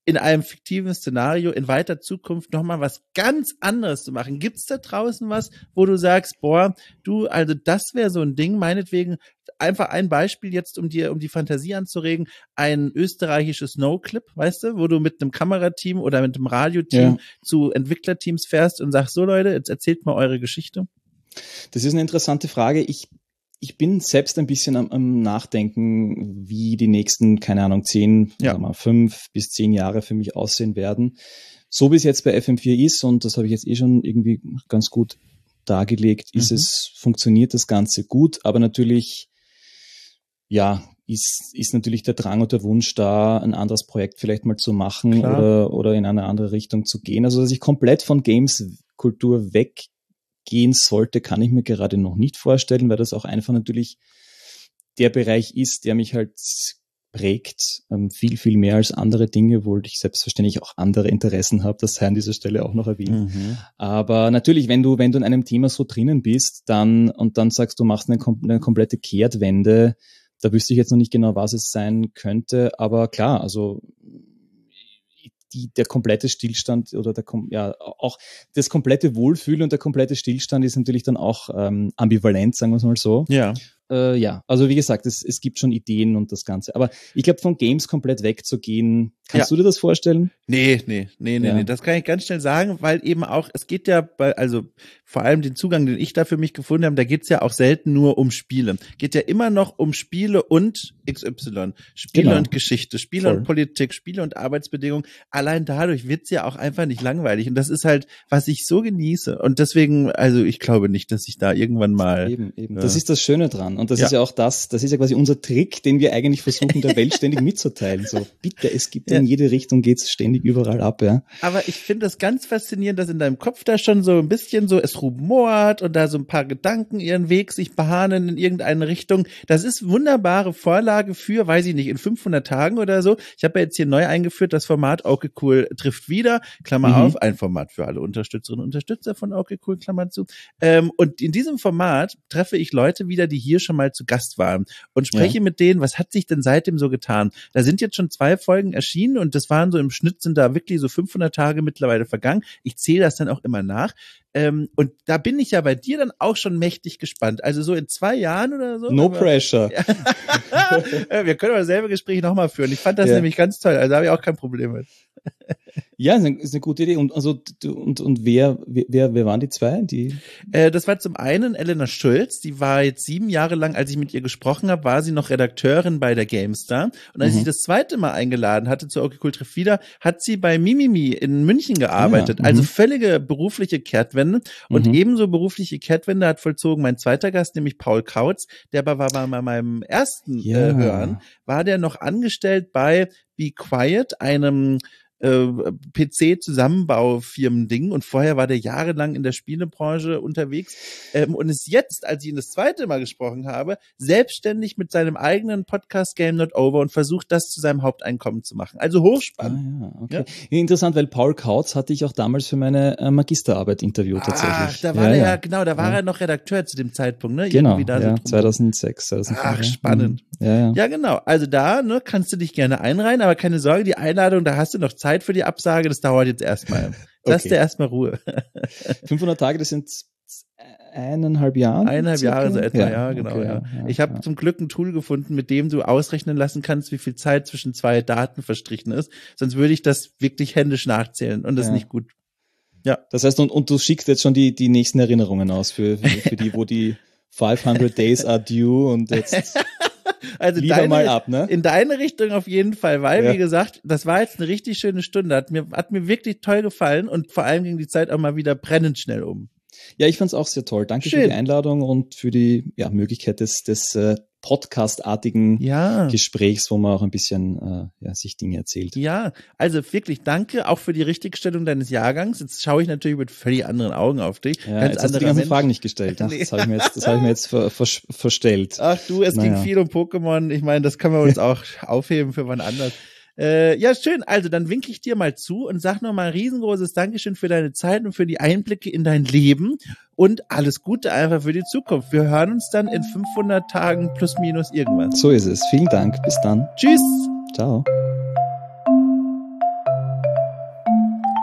[SPEAKER 1] in einem fiktiven Szenario in weiter Zukunft nochmal was ganz anderes zu machen? Gibt's da draußen was, wo du sagst, boah, du, also das wäre so ein Ding, meinetwegen, einfach ein Beispiel jetzt, um die Fantasie anzuregen, ein österreichisches No-Clip, weißt du, wo du mit einem Kamerateam oder mit einem Radioteam zu Entwicklerteams fährst und sagst, so Leute, jetzt erzählt mal eure Geschichte.
[SPEAKER 2] Das ist eine interessante Frage. Ich bin selbst ein bisschen am Nachdenken, wie die nächsten, keine Ahnung, 5 bis 10 Jahre für mich aussehen werden. So wie es jetzt bei FM4 ist, und das habe ich jetzt schon irgendwie ganz gut dargelegt, funktioniert das Ganze gut, aber natürlich, ja, ist natürlich der Drang und der Wunsch da, ein anderes Projekt vielleicht mal zu machen oder in eine andere Richtung zu gehen. Also, dass ich komplett von Games-Kultur weggehen sollte, kann ich mir gerade noch nicht vorstellen, weil das auch einfach natürlich der Bereich ist, der mich halt prägt, viel, viel mehr als andere Dinge, wo ich selbstverständlich auch andere Interessen habe, das sei an dieser Stelle auch noch erwähnt. Aber natürlich, wenn du in einem Thema so drinnen bist, dann sagst du, machst eine komplette Kehrtwende, da wüsste ich jetzt noch nicht genau, was es sein könnte, aber klar, also der komplette Stillstand oder auch das komplette Wohlfühlen und der komplette Stillstand ist natürlich dann auch ambivalent, sagen wir es mal so.
[SPEAKER 1] Ja.
[SPEAKER 2] Also wie gesagt, es gibt schon Ideen und das Ganze. Aber ich glaube, von Games komplett wegzugehen, kannst du dir das vorstellen?
[SPEAKER 1] Nee, das kann ich ganz schnell sagen, weil eben auch, es geht ja also vor allem den Zugang, den ich da für mich gefunden habe, da geht's ja auch selten nur um Spiele. Geht ja immer noch um Spiele und XY. Spiele und Geschichte, Spiele und Politik, Spiele und Arbeitsbedingungen. Allein dadurch wird's ja auch einfach nicht langweilig. Und das ist halt, was ich so genieße. Und deswegen, also ich glaube nicht, dass ich da irgendwann mal...
[SPEAKER 2] Eben. Das ist das Schöne dran. Und das ist ja auch das ist ja quasi unser Trick, den wir eigentlich versuchen, der Welt ständig mitzuteilen. So, bitte, es gibt in jede Richtung, geht's ständig überall ab, ja.
[SPEAKER 1] Aber ich finde das ganz faszinierend, dass in deinem Kopf da schon so ein bisschen so, es rumort und da so ein paar Gedanken ihren Weg sich bahnen in irgendeine Richtung. Das ist wunderbare Vorlage für, weiß ich nicht, in 500 Tagen oder so. Ich habe ja jetzt hier neu eingeführt, das Format Okay Cool trifft wieder, Klammer auf, ein Format für alle Unterstützerinnen und Unterstützer von Okay Cool, Klammer zu. Und in diesem Format treffe ich Leute wieder, die hier schon mal zu Gast waren und spreche mit denen, was hat sich denn seitdem so getan? Da sind jetzt schon 2 Folgen erschienen und das waren so im Schnitt sind da wirklich so 500 Tage mittlerweile vergangen. Ich zähle das dann auch immer nach. Und da bin ich ja bei dir dann auch schon mächtig gespannt. Also so in 2 Jahren oder so.
[SPEAKER 2] No pressure.
[SPEAKER 1] Wir können aber dasselbe Gespräch nochmal führen. Ich fand das nämlich ganz toll. Also da habe ich auch kein Problem mit.
[SPEAKER 2] Ja, ist eine gute Idee. Und wer waren die 2?
[SPEAKER 1] Das war zum einen Elena Schulz, die war jetzt 7 Jahre lang, als ich mit ihr gesprochen habe, war sie noch Redakteurin bei der GameStar. Und als ich das zweite Mal eingeladen hatte zu Okay Cool trifft wieder, hat sie bei Mimimi in München gearbeitet. Also völlige berufliche Kehrtwende. Und ebenso berufliche Kehrtwende hat vollzogen mein zweiter Gast, nämlich Paul Kautz. Der war bei meinem ersten Hören, war der noch angestellt bei Be Quiet, einem PC-Zusammenbaufirmen-Ding und vorher war der jahrelang in der Spielebranche unterwegs und ist jetzt, als ich ihn das zweite Mal gesprochen habe, selbstständig mit seinem eigenen Podcast Game Not Over und versucht, das zu seinem Haupteinkommen zu machen. Also hochspannend.
[SPEAKER 2] Okay. Ja, interessant, weil Paul Kautz hatte ich auch damals für meine Magisterarbeit interviewt tatsächlich.
[SPEAKER 1] Ach, da war er noch Redakteur zu dem Zeitpunkt, ne?
[SPEAKER 2] Genau,
[SPEAKER 1] irgendwie da so
[SPEAKER 2] 2006, 2005.
[SPEAKER 1] Ach, spannend. Ja, genau. Also da kannst du dich gerne einreihen, aber keine Sorge, die Einladung, da hast du noch Zeit für die Absage, das dauert jetzt erstmal. Lass dir erstmal Ruhe.
[SPEAKER 2] 500 Tage, das sind 1,5 Jahre?
[SPEAKER 1] 1,5 Jahre so etwa, ja, genau.
[SPEAKER 2] Okay,
[SPEAKER 1] Ich habe zum Glück ein Tool gefunden, mit dem du ausrechnen lassen kannst, wie viel Zeit zwischen 2 Daten verstrichen ist. Sonst würde ich das wirklich händisch nachzählen und das ist nicht gut. Ja.
[SPEAKER 2] Das heißt, und du schickst jetzt schon die nächsten Erinnerungen aus für die, wo die 500 Days are due und jetzt...
[SPEAKER 1] Also
[SPEAKER 2] mal ab, ne?
[SPEAKER 1] In deine Richtung auf jeden Fall, weil, wie gesagt, das war jetzt eine richtig schöne Stunde. Hat mir wirklich toll gefallen und vor allem ging die Zeit auch mal wieder brennend schnell um.
[SPEAKER 2] Ja, ich fand's auch sehr toll. Danke für die Einladung und für die Möglichkeit des Podcast-artigen Gesprächs, wo man auch ein bisschen sich Dinge erzählt.
[SPEAKER 1] Ja, also wirklich danke auch für die Richtigstellung deines Jahrgangs. Jetzt schaue ich natürlich mit völlig anderen Augen auf dich.
[SPEAKER 2] Ja, jetzt hast du die ganzen Fragen nicht gestellt. Ach, das habe ich mir jetzt verstellt.
[SPEAKER 1] Ach du, es ging viel um Pokémon. Ich meine, das können wir uns auch aufheben für wann anders. Ja, schön. Also, dann winke ich dir mal zu und sag nochmal ein riesengroßes Dankeschön für deine Zeit und für die Einblicke in dein Leben und alles Gute einfach für die Zukunft. Wir hören uns dann in 500 Tagen plus minus irgendwann.
[SPEAKER 2] So ist es. Vielen Dank. Bis dann.
[SPEAKER 1] Tschüss.
[SPEAKER 2] Ciao.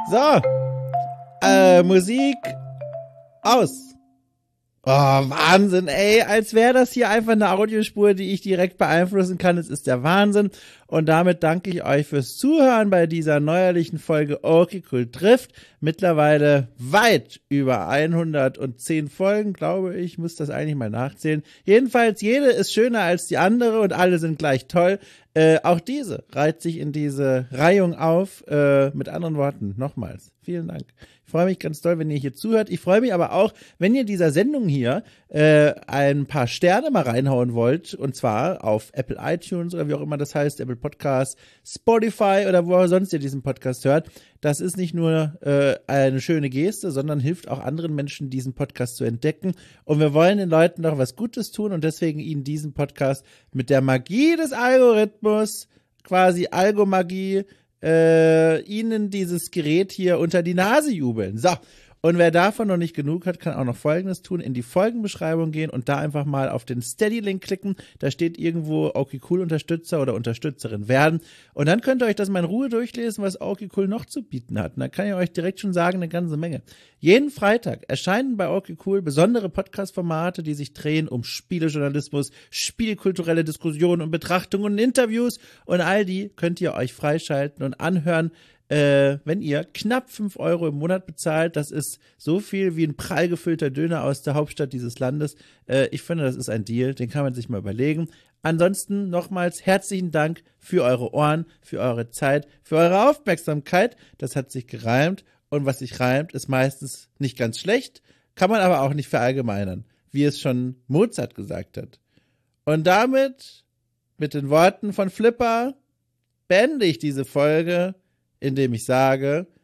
[SPEAKER 1] So, Musik aus. Oh, Wahnsinn, ey, als wäre das hier einfach eine Audiospur, die ich direkt beeinflussen kann. Es ist der Wahnsinn. Und damit danke ich euch fürs Zuhören bei dieser neuerlichen Folge Okay Cool trifft. Mittlerweile weit über 110 Folgen, glaube ich, muss das eigentlich mal nachzählen. Jedenfalls, jede ist schöner als die andere und alle sind gleich toll. Auch diese reiht sich in diese Reihung auf. Mit anderen Worten, nochmals, vielen Dank. Ich freue mich ganz doll, wenn ihr hier zuhört. Ich freue mich aber auch, wenn ihr dieser Sendung hier ein paar Sterne mal reinhauen wollt. Und zwar auf Apple iTunes oder wie auch immer das heißt, Apple Podcasts, Spotify oder wo sonst ihr diesen Podcast hört. Das ist nicht nur eine schöne Geste, sondern hilft auch anderen Menschen, diesen Podcast zu entdecken. Und wir wollen den Leuten doch was Gutes tun und deswegen ihnen diesen Podcast mit der Magie des Algorithmus, quasi Algomagie, ihnen dieses Gerät hier unter die Nase jubeln. So, und wer davon noch nicht genug hat, kann auch noch Folgendes tun, in die Folgenbeschreibung gehen und da einfach mal auf den Steady-Link klicken. Da steht irgendwo Okay Cool Unterstützer oder Unterstützerin werden. Und dann könnt ihr euch das mal in Ruhe durchlesen, was Okay Cool noch zu bieten hat. Und da kann ich euch direkt schon sagen, eine ganze Menge. Jeden Freitag erscheinen bei Okay Cool besondere Podcast-Formate, die sich drehen um Spielejournalismus, spielkulturelle Diskussionen und Betrachtungen und Interviews. Und all die könnt ihr euch freischalten und anhören, wenn ihr knapp 5 Euro im Monat bezahlt. Das ist so viel wie ein prall gefüllter Döner aus der Hauptstadt dieses Landes. Ich finde, das ist ein Deal, den kann man sich mal überlegen. Ansonsten nochmals herzlichen Dank für eure Ohren, für eure Zeit, für eure Aufmerksamkeit. Das hat sich gereimt und was sich reimt, ist meistens nicht ganz schlecht, kann man aber auch nicht verallgemeinern, wie es schon Mozart gesagt hat. Und damit, mit den Worten von Flipper, beende ich diese Folge, indem ich sage,